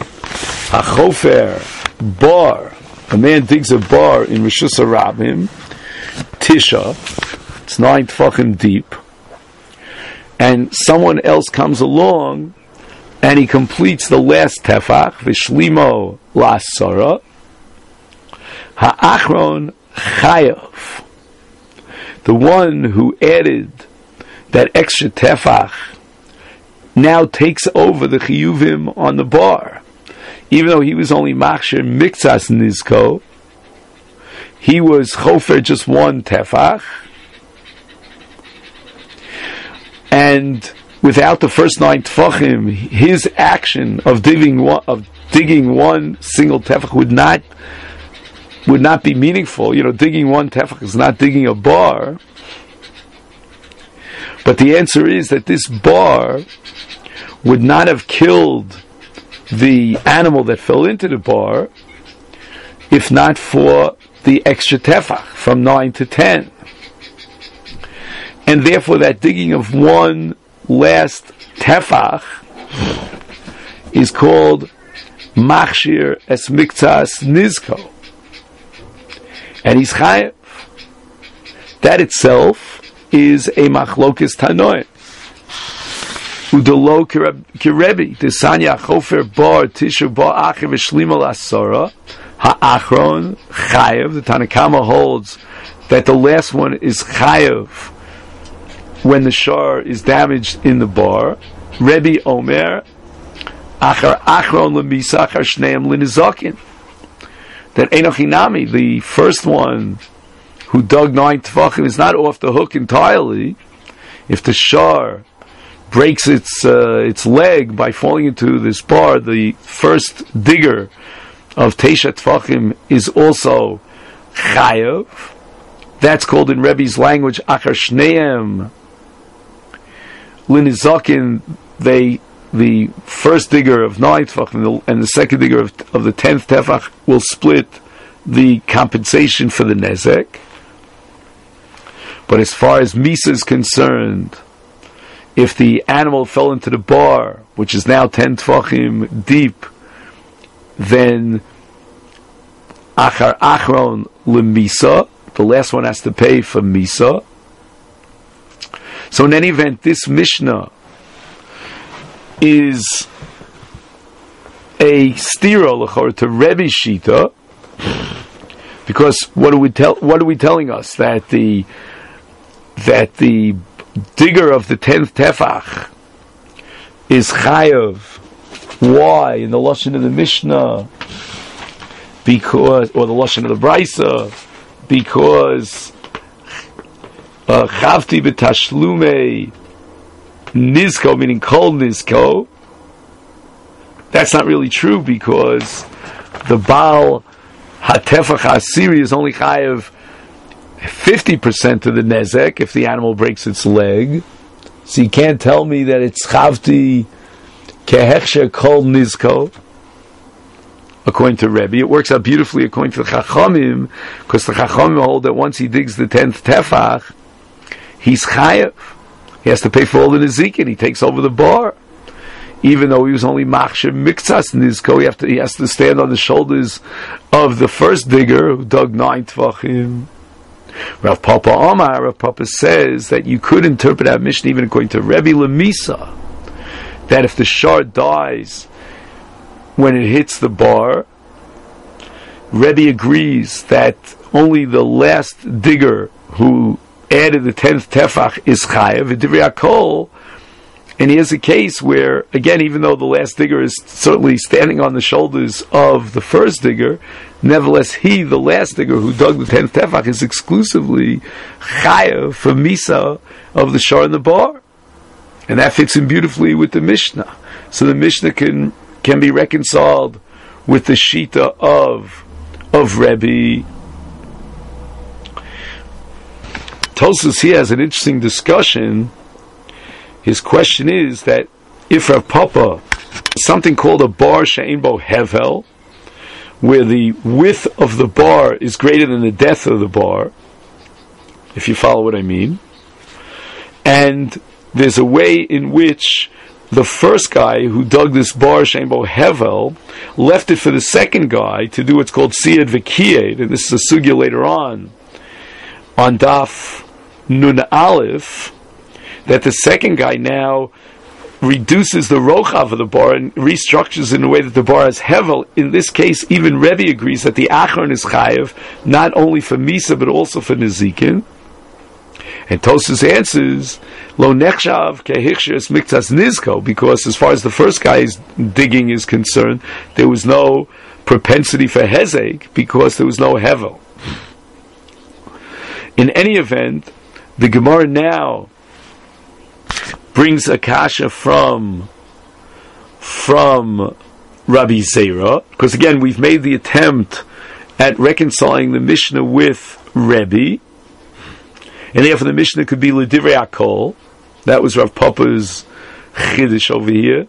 Hachofer bar. A man digs a bar in Rishus HaRabim, Tisha. It's nine tefachim deep. and someone else comes along and he completes the last tefach, v'shlimo la'asara, ha'achron chayav. The one who added that extra tefach now takes over the chiyuvim on the bar. Even though he was only machshir miktsas nizko, he was chofer just one tefach, and without the first nine tefachim, his action of digging one, of digging one single tefach would not would not be meaningful. You know, digging one tefach is not digging a bar. But the answer is that this bar would not have killed the animal that fell into the bar if not for the extra tefach from nine to ten. And therefore that digging of one last tefach is called machshir es miktsas nizko. And he's chayev. That itself is a machlokes tanoim. Udolo kirebi tisanya chofer bar tishu bar achiv v'shlima l'asara ha'achron chayev. The Tanakama holds that the last one is chayev when the shar is damaged in the bar. Rebbe Omer achar achron lemisa achar shneim l'nizakin. That Enochinami, the first one who dug nine tefachim, is not off the hook entirely. If the shar breaks its uh, its leg by falling into this bar, the first digger of Teisha tefachim is also chayav. That's called in Rebbe's language achar shneim l'nizakin. They the first digger of nine tefach and the, and the second digger of, of the tenth tefach will split the compensation for the nezek. But as far as Misa is concerned, if the animal fell into the bar, which is now ten tefachim deep, then achar achron lemisa, the last one has to pay for Misa. So in any event, this Mishnah is a stira l'chor to Rebbe Shita, because what are we tell? What are we telling us that the that the digger of the tenth tefach is chayav? Why in the lashon of the Mishnah? Because, or the lashon of the Brisa, because chavti b'tashlume nizko, meaning kol nizko. That's not really true, because the Baal HaTefach HaSiri is only chayav fifty percent of the nezek if the animal breaks its leg. So you can't tell me that it's chavti kehechsher kol nizko. According to Rebbe, it works out beautifully according to the Chachamim, because the Chachamim hold that once he digs the tenth tefach, he's chayav. He has to pay for all the nizikin. He takes over the bar. Even though he was only machshir miktsas nizko, he, have to, he has to stand on the shoulders of the first digger who dug nine tvachim. Rav Papa Omar, Rav Papa says that you could interpret that Mishnah even according to Rebbe Lemisa, that if the shard dies when it hits the bar, Rebbe agrees that only the last digger who added the tenth tefach is chayav, v'divrei hakol. And here's a case where, again, even though the last digger is certainly standing on the shoulders of the first digger, nevertheless, he, the last digger who dug the tenth tefach, is exclusively chayav for misa of the shar in the bar. And that fits in beautifully with the Mishnah. So the Mishnah can can be reconciled with the Shita of, of Rebbe. Tosfos here has an interesting discussion. His question is that if Rav Papa, something called a bar she'ein bo hevel, where the width of the bar is greater than the depth of the bar, if you follow what I mean, and there's a way in which the first guy who dug this bar she'ein bo hevel left it for the second guy to do what's called siyad v'kiyed, and this is a sugya later on, on Daf Nun Aleph, that the second guy now reduces the rochav of the bar and restructures in a way that the bar is hevel. In this case, even Rebbe agrees that the achron is chayev, not only for misa but also for nezikin. And Tosfos answers, lo nechshav kehichshes miktas nizko, because as far as the first guy's digging is concerned, there was no propensity for hezek because there was no hevel. In any event, the Gemara now brings a kasha from from Rabbi Zera, because again we've made the attempt at reconciling the Mishnah with Rebbe, and therefore the Mishnah could be L'divrei Hakol. That was Rav Papa's chiddush over here.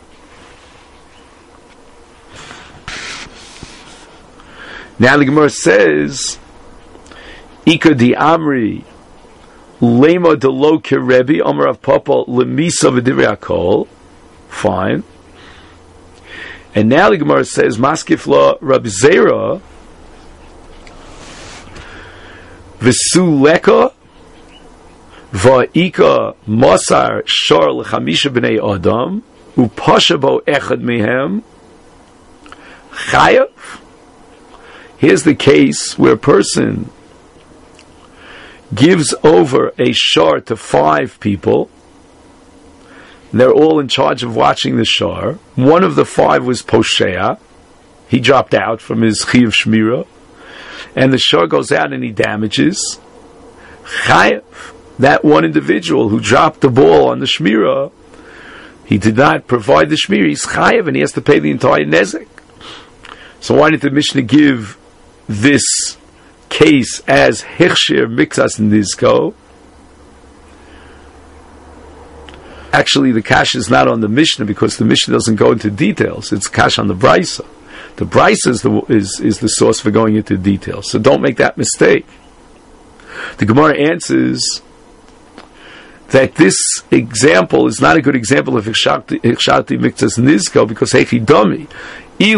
Now the Gemara says, Ika di Amri Lema de lo Rebbe Amar Rav Papa Lemisa v'divrei Hakol. Fine. And now the Gemara says, Maskif la Rabbi Zera V'su leka Va'ika Mosar Shor L'chamisha b'nei Adam U'pasha bo echad mehem Chayav. Here's the case where a person gives over a shor to five people. They're all in charge of watching the shor. One of the five was Poshea. He dropped out from his Chiyuv Shmira. And the shor goes out and he damages. Chayav, that one individual who dropped the ball on the Shmira, he did not provide the Shmira, he's Chayav and he has to pay the entire Nezek. So why did the Mishnah give this case as Hichshir Miktas Nizko? Actually, the kash is not on the Mishnah because the Mishnah doesn't go into details. It's kash on the Brisa. The Brisa is the, is, is the source for going into details. So don't make that mistake. The Gemara answers that this example is not a good example of Hichshati Miktas Nizko because Hechi Domi. If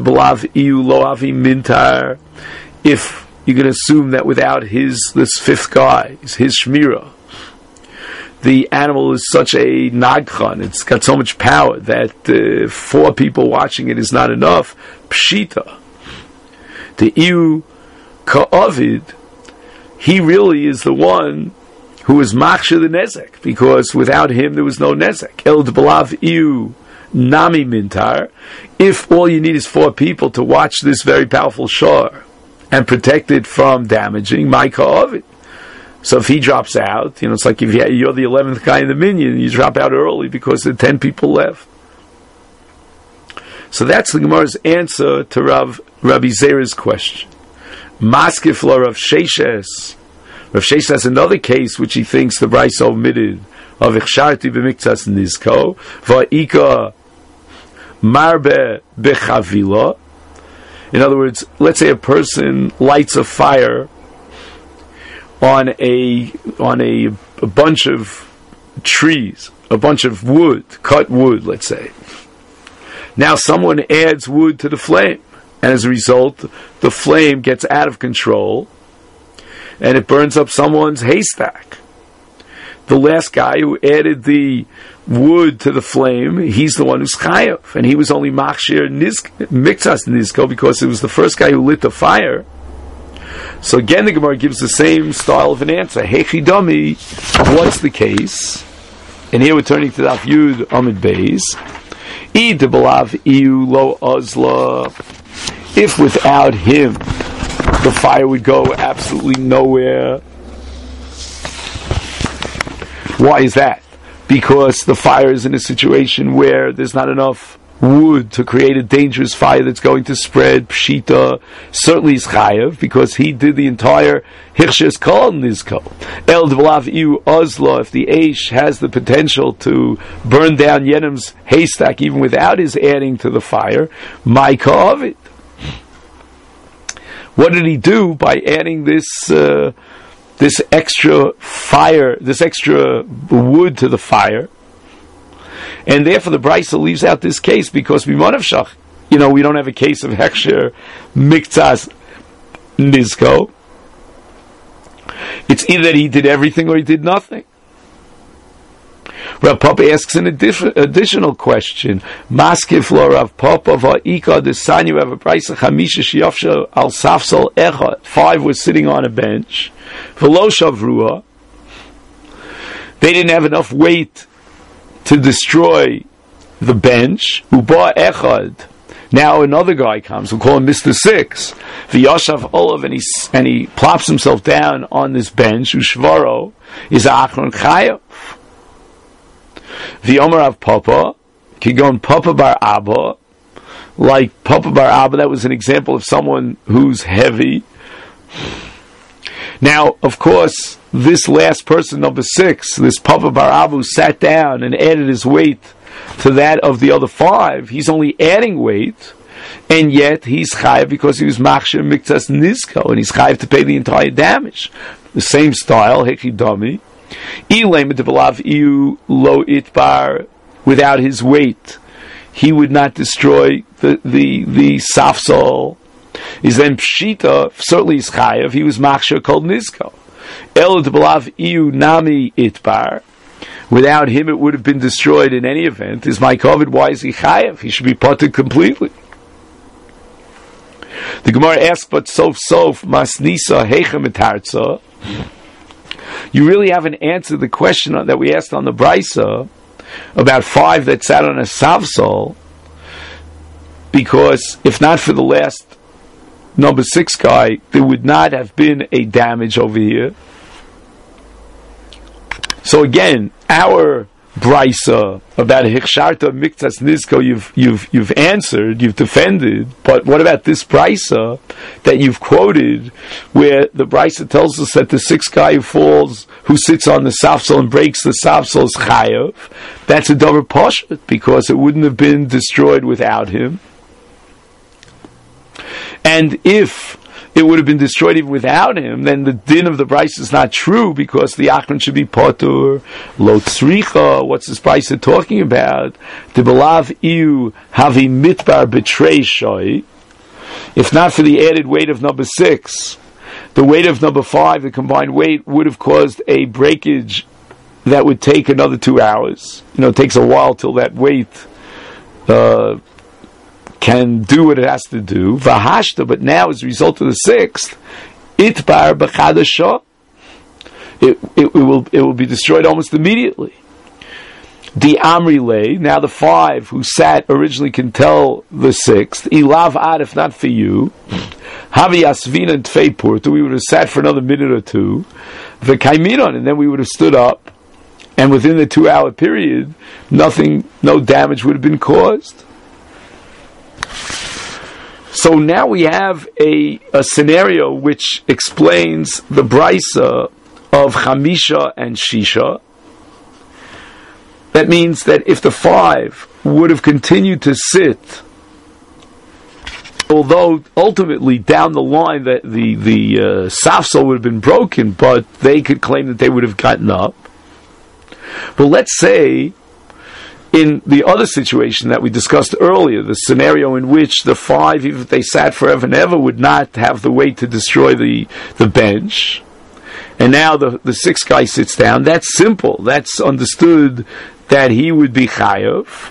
you're going to assume that without his, this fifth guy, his Shmira, the animal is such a nagchan, it's got so much power that uh, four people watching it is not enough, pshita. The Iu Ka'avid, he really is the one who is machshir the nezek, because without him there was no nezek. El d'balav Iu Nami Mintar, if all you need is four people to watch this very powerful shor and protect it from damaging, Maika of it. So if he drops out, you know, it's like if you're the eleventh guy in the minyan, you drop out early because there are ten people left. So that's the Gemara's answer to Rav, Rabbi Zera's question. Maskif la Rav Sheshes. Rav Sheshes has another case which he thinks the Brisa omitted of Ichsharti b'miktas nizko va'ika marbe bechavila. In other words, let's say a person lights a fire on a on a, a bunch of trees, a bunch of wood, cut wood, let's say. Now someone adds wood to the flame, and as a result, the flame gets out of control, and it burns up someone's haystack. The last guy who added the wood to the flame, he's the one who's chayav, and he was only machshir miktas nizko because it was the first guy who lit the fire. So again, the Gemara gives the same style of an answer. Hechi Dami, what's the case? And here we're turning to Daf Yud Amid Beis. I debalav iu lo ozla. If without him the fire would go absolutely nowhere. Why is that? Because the fire is in a situation where there's not enough wood to create a dangerous fire that's going to spread. Pshita certainly is chayav because he did the entire hirshes kol nizko. El d'velav iu ozla, if the eish has the potential to burn down Yenim's haystack even without his adding to the fire, my ka'avid. What did he do by adding this uh, this extra fire, this extra wood to the fire? And therefore the Brisa leaves out this case because Bimanav Shach, you know, we don't have a case of Heksher Miktas Nizko. It's either that he did everything or he did nothing. Rav Papa asks an addi- additional question. Maskif lo Rav Papa va'ika desani. You have a price of chamisha shiyafsha al safsal echad. Five was sitting on a bench. V'lo shavrua. They didn't have enough weight to destroy the bench. Uba echad. Now another guy comes. We'll call him Mister Six. V'yashav olav, and he and he plops himself down on this bench. Ushvaro is achron chayav. The Omer of Papa, Kigon Papa Bar Abba, like Papa Bar Abba, that was an example of someone who's heavy. Now, of course, this last person, number six, this Papa Bar Abba, who sat down and added his weight to that of the other five, he's only adding weight, and yet he's chayav because he was machshir miktas nizko, and he's chayav to pay the entire damage. The same style, hechidami. Without his weight, he would not destroy the the the safsol. Is then pshita, certainly is chayav. He was machshir called nizko. El debalav iu nami itbar. Without him, it would have been destroyed in any event. Is my kovid? Why is he chayav? He should be potted completely. The Gemara asks, but sof sof masnisa heichem etarza. You really haven't answered the question that we asked on the Brisa about five that sat on a savsol, because if not for the last number six guy, there would not have been a damage over here. So again, our Brisa about Hiksharta Miktas Nizko, you've you've you've answered, you've defended, but what about this Brisa that you've quoted, where the Brisa tells us that the sixth guy who falls, who sits on the safsol and breaks the safsol is chayav? That's a double poshet, because it wouldn't have been destroyed without him. And if it would have been destroyed even without him, then the din of the Brisa is not true, because the Achron should be potur. Lo tzricha, what's this Brisa talking about? The belav iu havi mitbar betrei shoy. If not for the added weight of number six, the weight of number five, the combined weight, would have caused a breakage that would take another two hours. You know, it takes a while till that weight uh, can do what it has to do. Vahashta, but now as a result of the sixth, itbar b'chadasha, it, it, it will it will be destroyed almost immediately. The Amri lay, now the five who sat originally can tell the sixth, ilav ad, if not for you, havi asvina and tfei purtu, we would have sat for another minute or two, v'kaiminon, and then we would have stood up, and within the two hour period, nothing, no damage would have been caused. So now we have a, a scenario which explains the Brisa of Chamisha and Shisha. That means that if the five would have continued to sit, although ultimately down the line that the, the uh, safsol would have been broken, but they could claim that they would have gotten up. But let's say in the other situation that we discussed earlier, the scenario in which the five, even if they sat forever and ever, would not have the weight to destroy the, the bench, and now the, the sixth guy sits down, that's simple. That's understood that he would be chayav.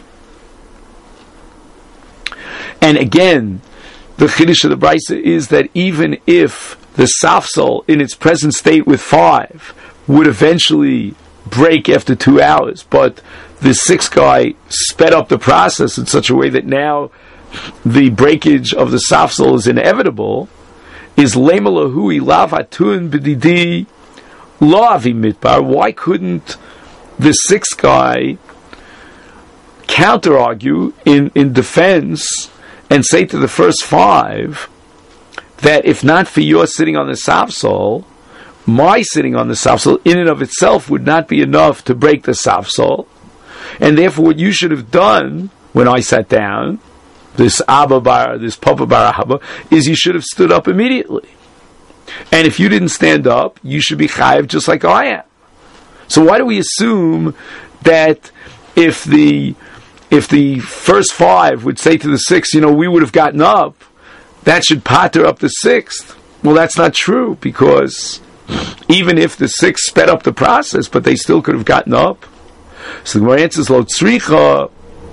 And again, the chiddush of the Brisa is that even if the safsol in its present state with five would eventually break after two hours, but the sixth guy sped up the process in such a way that now the breakage of the safsol is inevitable, is lemalahu ilav atun b'didi lo avi mitbar. Why couldn't the sixth guy counter-argue in, in defense and say to the first five that if not for your sitting on the safsol, my sitting on the safsol in and of itself would not be enough to break the safsol, and therefore what you should have done when I sat down, this Abba Bar, this Papa Bar Abba, is you should have stood up immediately. And if you didn't stand up, you should be chayav just like I am. So why do we assume that if the if the first five would say to the sixth, you know, we would have gotten up, that should pater up the sixth? Well, that's not true, because even if the sixth sped up the process, but they still could have gotten up. So the Gemara answers, Lo tzricha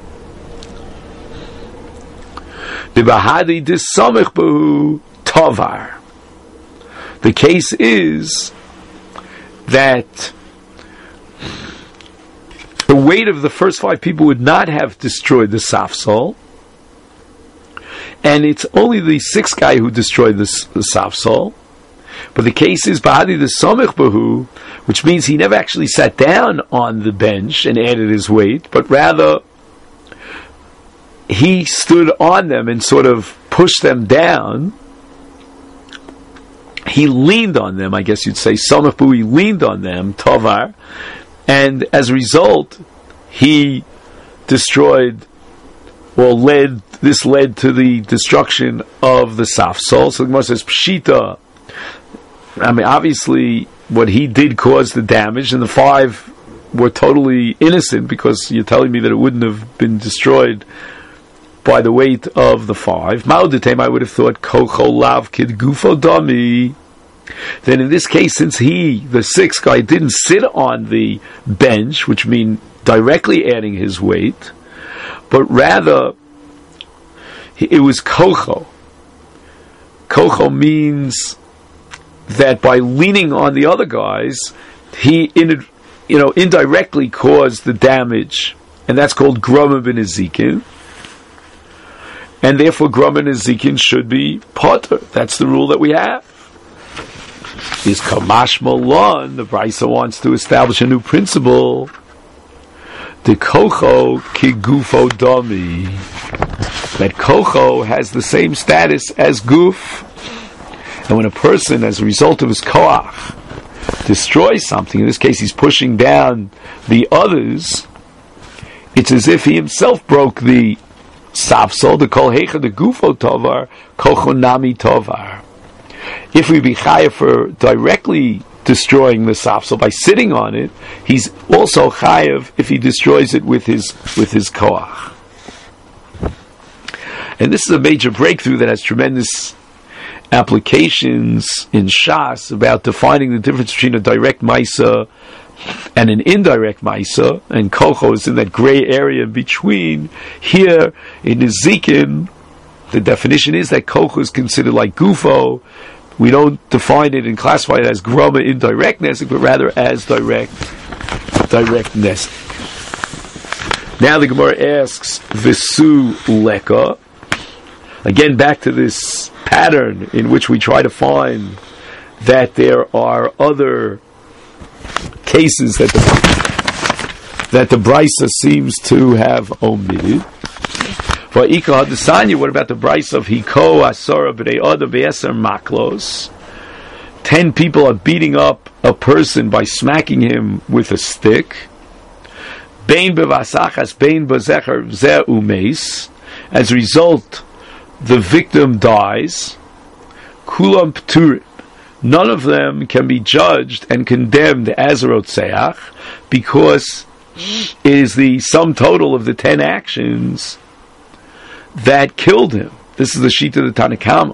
b'bahadi dissamich b'hu tovar. The case is that the weight of the first five people would not have destroyed the safsol, and it's only the sixth guy who destroyed the, the safsol. But the case is Bahadi the Samich Bahu, which means he never actually sat down on the bench and added his weight, but rather he stood on them and sort of pushed them down. He leaned on them, I guess you'd say, Samich Bahu, he leaned on them, Tovar, and as a result, he destroyed, or led, this led to the destruction of the Safsol. So the Gemara says, Pshita, I mean, obviously, what he did caused the damage, and the five were totally innocent, because you're telling me that it wouldn't have been destroyed by the weight of the five. Ma'odetem, I would have thought, Kocho lav kid gufo dami. Then in this case, since he, the sixth guy, didn't sit on the bench, which means directly adding his weight, but rather, it was kocho. Kocho means that by leaning on the other guys, he in, you know, indirectly caused the damage, and that's called groma b'nezikin, and therefore groma b'nezikin should be potter. That's the rule that we have. Is kamash malon, the Brisa wants to establish a new principle. The kocho kigufo dami, that kocho has the same status as guf. And when a person, as a result of his koach, destroys something, in this case he's pushing down the others, it's as if he himself broke the safsol, the kol hecha, the gufo tovar, kocho nami tovar. If we be chayav for directly destroying the safsol by sitting on it, he's also chayav if he destroys it with his with his koach. And this is a major breakthrough that has tremendous applications in Shas about defining the difference between a direct Maisa and an indirect Maisa, and Kocho is in that gray area in between. Here in Nezikin, the definition is that Kocho is considered like Gufo. We don't define it and classify it as Groma indirect Nesik, but rather as direct direct Nesik. Now the Gemara asks, Visu Leka. Again, back to this pattern in which we try to find that there are other cases that the, that the Brisa seems to have omitted. For Ika Hadasanya, what about the Brisa of Hiko Asara B'nei Adam B'Eser Maklos? Ten people are beating up a person by smacking him with a stick. Bein b'vasachas, bein b'zecher zeh umeis. As a result, the victim dies. Kulam p'turim. None of them can be judged and condemned as a rotzeach, because it is the sum total of the ten actions that killed him. This is the sheet of the Tanakama.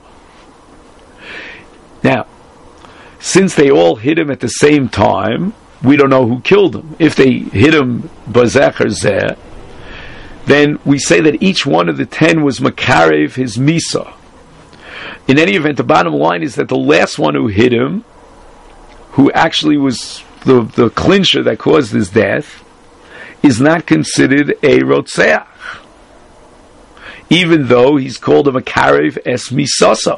Now, since they all hit him at the same time, we don't know who killed him. If they hit him b'zecher zeh, then we say that each one of the ten was makarev his misa. In any event, the bottom line is that the last one who hit him, who actually was the, the clincher that caused his death, is not considered a rotzeach, even though he's called a makarev es misaso.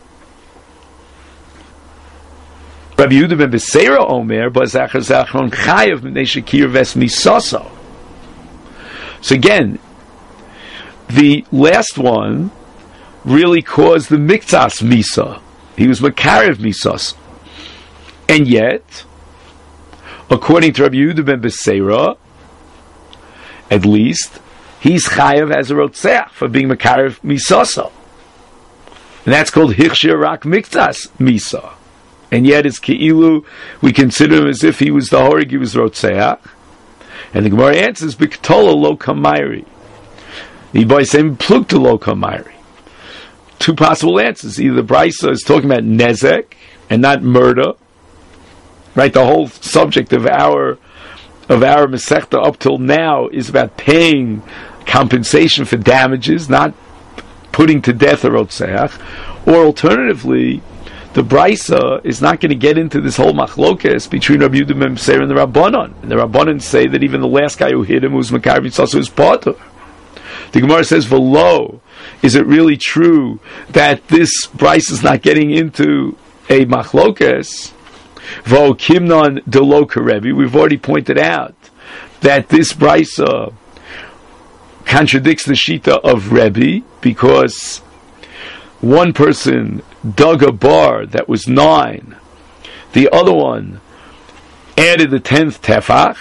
Rabbi Yehuda ben Beseira Omer, b'zecher zachron chayev m'nei shekir ves misaso. So again, the last one really caused the miktas misa. He was makarev misas. And yet, according to Rabbi Yehuda ben Beseira, at least, he's chayev as a rotzeach for being makarev misaso. And that's called hichshir rak miktas misa. And yet it's keilu, we consider him as if he was the horig, he was rotzeach. And the Gemara answers, b'ktola lo kamayri. The boy saying, plug to lo kamayri. Two possible answers. Either the Brisa is talking about nezek and not murder. Right? The whole subject of our of our Masechta up till now is about paying compensation for damages, not putting to death a Rotzeach. Or alternatively, the Brisa is not going to get into this whole machlokes between Rabbi Yehuda ben Beseira and the Rabbanon. And the Rabbanon say that even the last guy who hit him was Makar Mitzvah was Potter. The Gemara says, "V'lo, is it really true that this Brisa is not getting into a machlokes?" Vo Kimnon Delo Karebi. We've already pointed out that this Brisa contradicts the Shita of Rebbe, because one person dug a bar that was nine, the other one added the tenth tefach,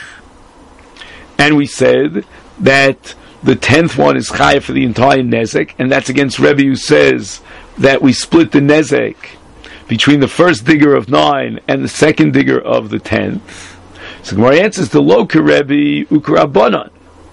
and we said that the tenth one is chaya for the entire nezek, and that's against Rebbe, who says that we split the nezek between the first digger of nine and the second digger of the tenth. So Gemara answers, the Loka Rebbe Ukarabanan.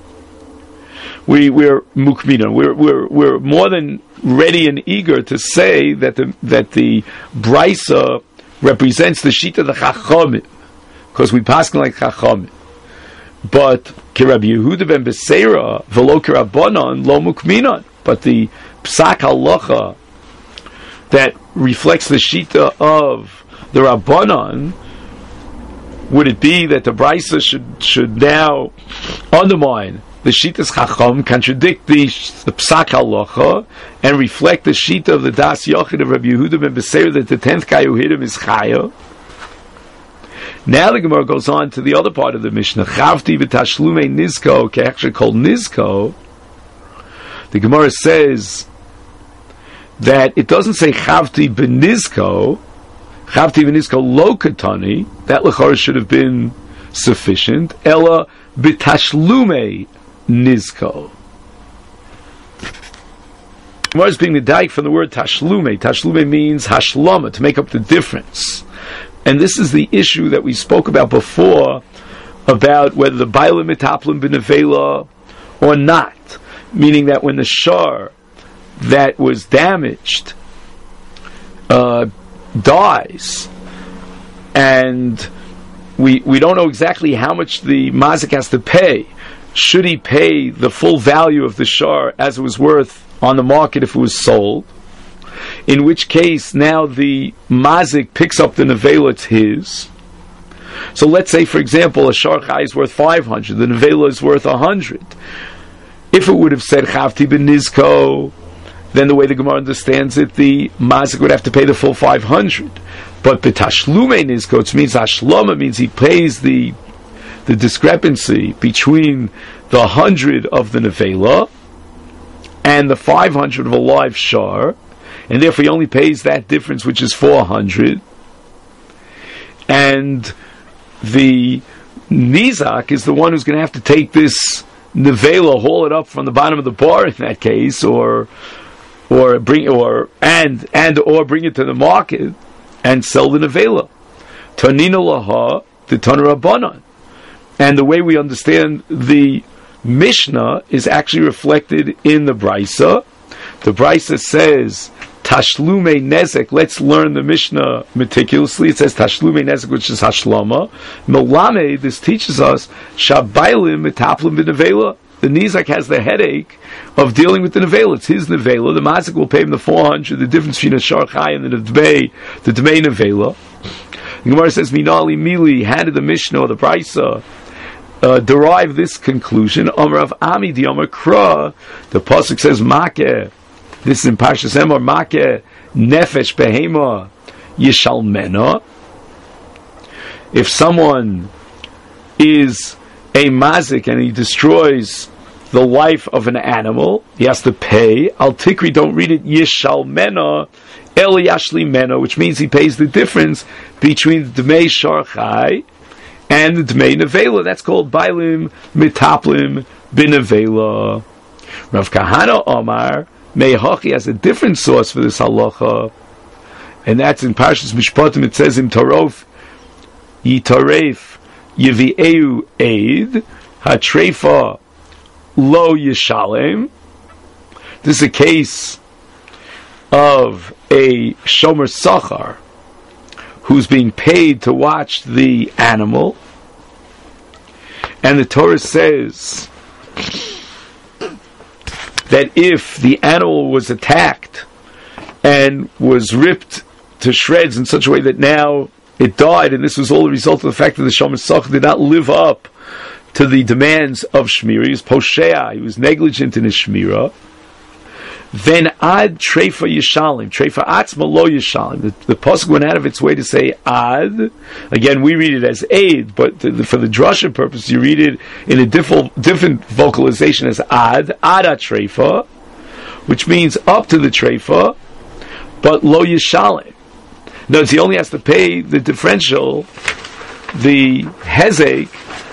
We we're mukminon. We're we're we're more than ready and eager to say that the that the Brisa represents the Shita of the Chachamim, because we pass like Chachamim. But Rabbi Yehuda ben Beseira v'lo Kerabanan lo mukminon. But the Psak Halacha that reflects the Shita of the Rabbanon, would it be that the Brisa should should now undermine the Shitas Chacham, contradict the, the Psak Halacha, and reflect the Shita of the Das Yochid of Rabbi Yehuda ben Beseira that the tenth guy who hit him is Chaya? Now the Gemara goes on to the other part of the Mishnah. Chavti v'tashlume nizko, actually called nizko. The Gemara says that it doesn't say Chavti b'nizko, Chavti b'nizko lo katani, that lechor should have been sufficient, ela b'tashlume nizko. Gemara is being the dike from the word tashlume. Tashlume means hashlama, to make up the difference. And this is the issue that we spoke about before, about whether the bailim mitaplim b'nevela or not. Meaning that when the shar that was damaged uh, dies, and we we don't know exactly how much the mazik has to pay. Should he pay the full value of the shar as it was worth on the market if it was sold? In which case, now the mazik picks up the nevela, it's his. So let's say, for example, a shar chai is worth five hundred, the nevela is worth one hundred. If it would have said chavti ben nizko, then the way the Gemara understands it, the mazik would have to pay the full five hundred. But betashlume nizko, which means ashlama, means he pays the the discrepancy between the one hundred of the nevela and the five hundred of a live shar, and therefore he only pays that difference, which is four hundred. And the nizak is the one who's going to have to take this nevela, haul it up from the bottom of the bar in that case, or or bring or and and or bring it to the market and sell the nevela. Tanina laha the Tana Rabbanan. And the way we understand the Mishnah is actually reflected in the Brisa. The Brisa says Tashlume Nezek. Let's learn the Mishnah meticulously. It says Tashlume Nezek, which is Hashlama. Melame, this teaches us Shabbailim Metaplim B'Nevela. The Nizak has the headache of dealing with the Nevela. It's his Nevela. The Mazik will pay him the four hundred, the difference between a Shar Chai and the Dmei, the Dmei Nevela. The Gemara says, Minali Mili, how did the Mishnah or the Brisa uh, derive this conclusion? Amar of Ami di Amar Kra. The Pasuk says, Makeh. This is in Parshas Emor, Makeh Nefesh Behema Yishalmena. If someone is a mazik and he destroys the life of an animal, he has to pay. Al Tikri, don't read it Yishalmena, El Yashli Mena, which means he pays the difference between the Dmei Shar Chai and the Dmei Nevela. That's called Bailim Mitaplim B'Nevela. Rav Kahana Omar Mehachi has a different source for this halacha, and that's in Parshas Mishpatim. It says in Tarof Yitaref Yevi'eu Eid Hatrefa Lo Yishalem. This is a case of a Shomer Sachar who's being paid to watch the animal, And the Torah says that if the animal was attacked and was ripped to shreds in such a way that now it died, and this was all the result of the fact that the Shomer Socher did not live up to the demands of Shmira, he was Poshea, he was negligent in his Shmira, then ad treifa yishalim, treifa atzma lo yishalim. The, the pasuk went out of its way to say ad. Again, we read it as aid, but the, the, for the drasha purpose, you read it in a different, different vocalization as ad, ada treifa, which means up to the treifa, but lo yishalim. Notice he only has to pay the differential, the hezek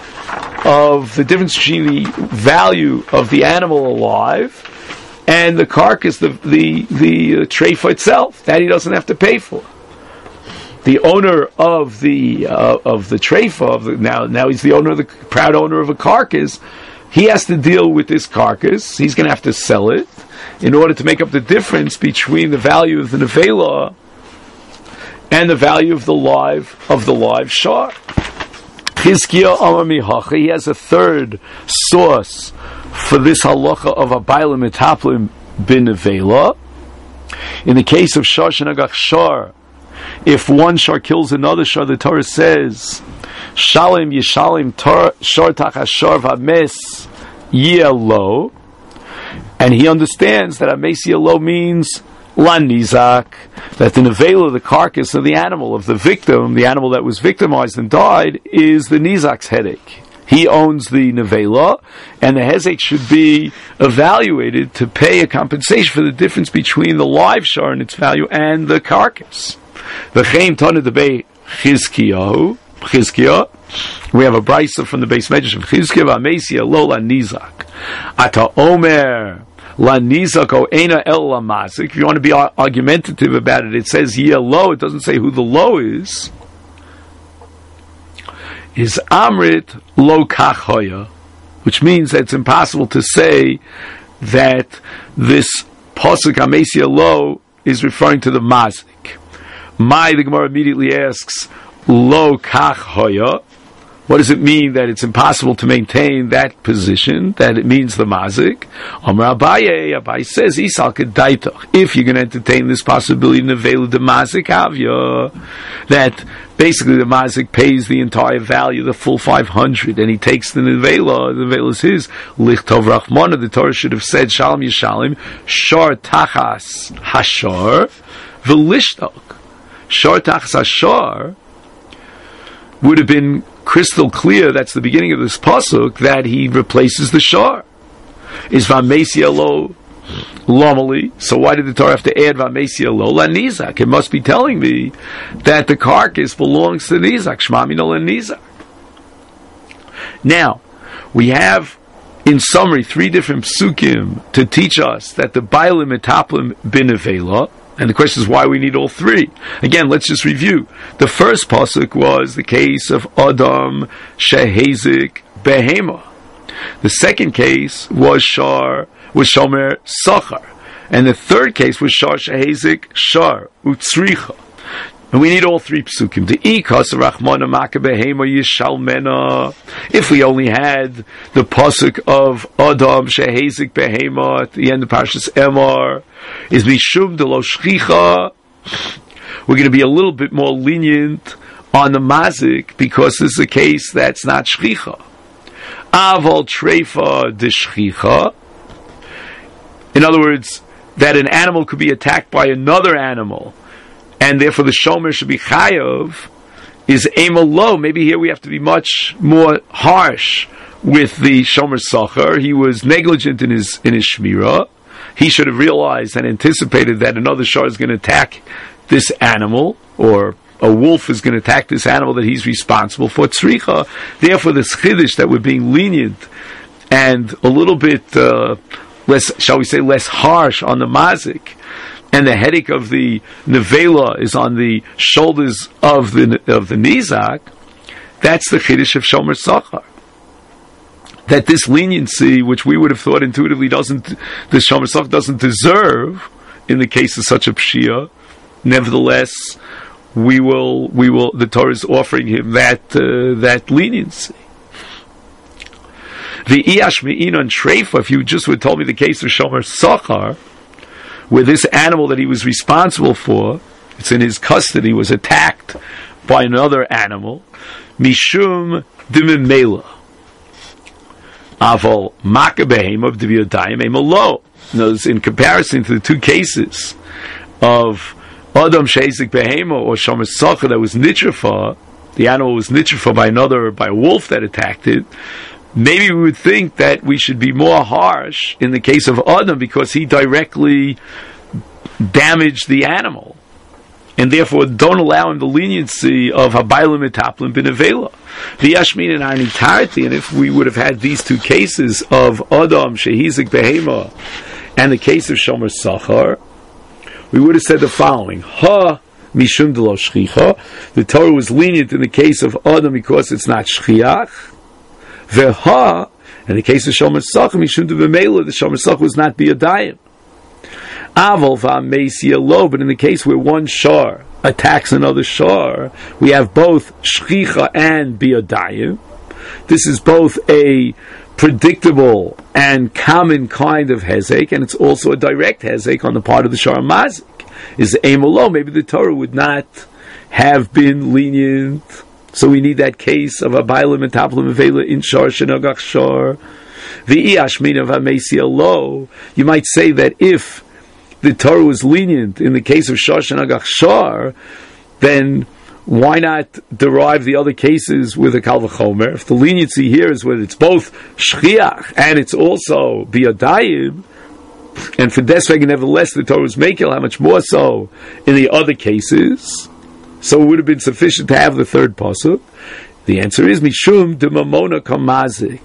of the difference between the value of the animal alive and the carcass, the the the uh, treifa itself, that he doesn't have to pay for. The owner of the uh, of the treifa, of the, now now he's the owner of the proud owner of a carcass. He has to deal with this carcass. He's going to have to sell it in order to make up the difference between the value of the nevela and the value of the live of the live shar. Chizkiah Amar Mihacha, he has a third source for this halacha of a bailam etaplim bin nevela. In the case of shar shenagach shar, if one shar kills another shar, the Torah says, Shalim yishalim shar tachas shar v'ames yelo, and he understands that ames yelo means lanizak, that the nevela, the carcass of the animal, of the victim, the animal that was victimized and died, is the nizak's headache. He owns the nevela, and the hezek should be evaluated to pay a compensation for the difference between the live shar and its value and the carcass. V'chein tana debei Chizkiyahu, Chizkiah. We have a brisa from the Beis Medrash of Chizkiah v'amesia lo la nizak. Ata omer la nizak o ena el la mazik. If you want to be argumentative about it, it says yeh lo. It doesn't say who the lo is. Is amrit lo kach hoya, which means that it's impossible to say that this pasuk amesia lo is referring to the mazik. My, the Gemara immediately asks, lo kach hoya. What does it mean that it's impossible to maintain that position, that it means the mazik? Amar Abaye, Abaye says, Isal kedaitach. If you're going to entertain this possibility, nevela de mazik havya, that basically the mazik pays the entire value, the full five hundred, and he takes the nevela, the nevela is his. Lichtov Rachmana, the Torah should have said, Shalom Yishalim, shar tachas hashar, v'lishtok. Shar tachas hashar would have been crystal clear, that's the beginning of this pasuk, that he replaces the shar. Is v'amesia lo lomali? So why did the Torah have to add v'amesia lo la nizak? It must be telling me that the carcass belongs to nizak. Shma mino la nizak. Now, we have, in summary, three different psukim to teach us that the bailim etaplim bin nevela. And the question is why we need all three. Again, let's just review. The first pasuk was the case of Adam shehezik behema. The second case was shar was shomer socher, and the third case was shar shehezik shar utzricha. And we need all three psukim. The ikas rachmana maka behema yishalmena. If we only had the pasuk of Adam shehezik behema at the end of Parshas Emor, is mishum de lo shchicha. We're going to be a little bit more lenient on the mazik because this is a case that's not shchicha. Aval treifa de shchicha. In other words, that an animal could be attacked by another animal, and therefore the shomer should be chayav, is emal lo. Maybe here we have to be much more harsh with the shomer socher. He was negligent in his in his shmirah. He should have realized and anticipated that another shar is going to attack this animal, or a wolf is going to attack this animal that he's responsible for. Tzricha. Therefore, the chiddush that we're being lenient and a little bit uh, less, shall we say, less harsh on the mazik, and the headache of the nevela is on the shoulders of the of the nizak. That's the chiddush of shomer socher. That this leniency, which we would have thought intuitively doesn't, the shomer socher doesn't deserve in the case of such a pshia, nevertheless, we will, we will. The Torah is offering him that uh, that leniency. The Iash Me'inon Treifa, if you just would told me the case of Shomer Sachar, where this animal that he was responsible for, it's in his custody, was attacked by another animal, Mishum Dimimela. Aval Makabehim of Divyodayim Emelo. In comparison to the two cases of Adam Shezik Behema or Shomer Sachar that was Nitrafa, the animal was Nitrafa by another, by a wolf that attacked it, maybe we would think that we should be more harsh in the case of Adam because he directly damaged the animal. And therefore don't allow him the leniency of Habaylim Etaplim bin Avela. The Yashmin and Anitarti, and if we would have had these two cases of Adam, Shehizik Behema, and the case of Shomer Sachar, we would have said the following: Ha Mishum de lo Shchicha. The Torah was lenient in the case of Adam because it's not Shchiach. Veha, in the case of Shomer Sachar, Mishum de Bemela, the Shomer Sachar was not Biyadayim. Aval va'meisi lo, but in the case where one shar attacks another shar, we have both shchicha and biyadayim. This is both a predictable and common kind of hezek, and it's also a direct hezek on the part of the shar mazik. Is emolo? Maybe the Torah would not have been lenient, so we need that case of a bailam and taplam avela in shar shenagach shar. The iashmin of va'meisi lo. You might say that if the Torah was lenient in the case of Shosh and Agach Shar, then why not derive the other cases with a Kal V'chomer? If the leniency here is where it's both Shchiach and it's also Biyadayim, and for Desveg, nevertheless, the Torah was Mekel, how much more so in the other cases? So it would have been sufficient to have the third pasuk. The answer is Mishum de Mamona Kamazik.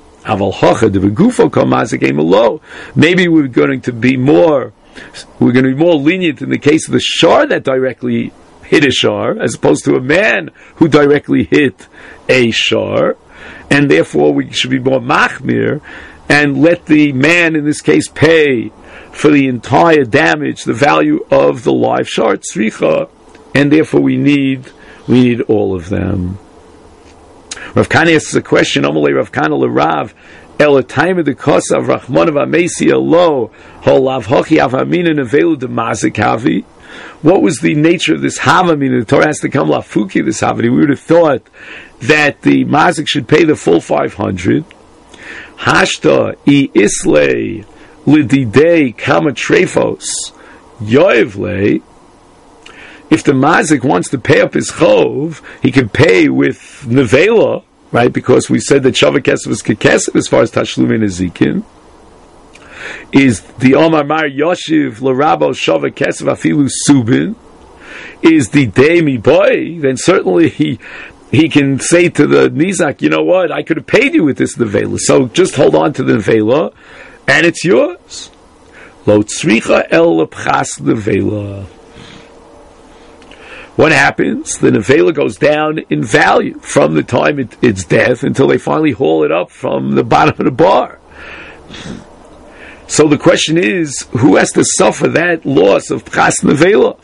Maybe we're going to be more We're going to be more lenient in the case of the shar that directly hit a shar, as opposed to a man who directly hit a shar, and therefore we should be more machmir and let the man in this case pay for the entire damage, the value of the live shar tzricha, and therefore we need we need all of them. Rav Kana asks a question. Amalei Rav Kana l'Rav. El time of the kosa of Rachman of Amesi Alo Holav Hochi Avamina Nevelu de Mazikavi. What was the nature of this Havamina? The Torah has to come Lafuki this Havamina. We would have thought that the Mazik should pay the full five hundred. Hashta I Islay Lididei Kama Trefos Yoevle. If the Mazik wants to pay up his chov, he can pay with Nevela. Right, because we said that Shava Kesef is Kekesef as far as Tashlum and Ezekin. Is the Omar Mar Yoshiv L'Rabo Shava Kesef Afilu Subin? Is the Demi Boy? Then certainly he he can say to the Nizak, you know what, I could have paid you with this Nevela, so just hold on to the Nevela, and it's yours. Lo Tzricha El L'Pchas Nevela. What happens? The nevela goes down in value from the time it, it's death until they finally haul it up from the bottom of the bar. So the question is, who has to suffer that loss of pchas nevela?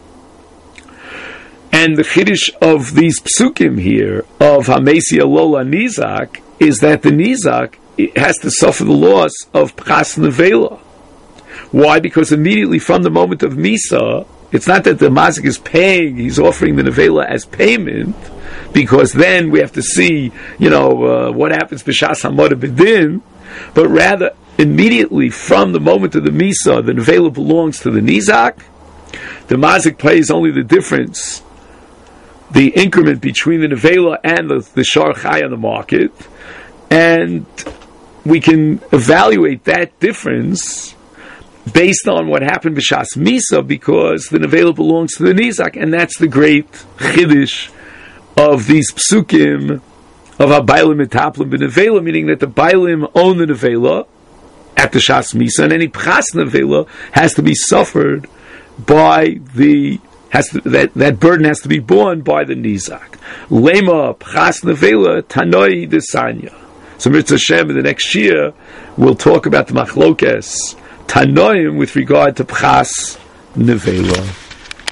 And the chiddush of these psukim here of Hamesi Alola Nizak is that the Nizak has to suffer the loss of pchas nevela. Why? Because immediately from the moment of Misa, it's not that the mazik is paying, he's offering the nevela as payment, because then we have to see, you know, uh, what happens b'shas hamad b'din, but rather, immediately from the moment of the misa, the nevela belongs to the nizak, the mazik pays only the difference, the increment between the nevela and the, the shar chai on the market, and we can evaluate that difference based on what happened b'shas misa, because the nevela belongs to the nizak, and that's the great chiddush of these psukim of habaylim etaplim b'nevela, meaning that the baylim own the nevela at the shas misa, and any pchas nevela has to be suffered by the has to, that that burden has to be borne by the nizak. Lema pchas nevela tanoi desanya. So Mitzvah Hashem in the next year we'll talk about the machlokes Tanoim with regard to Pchas Nevela.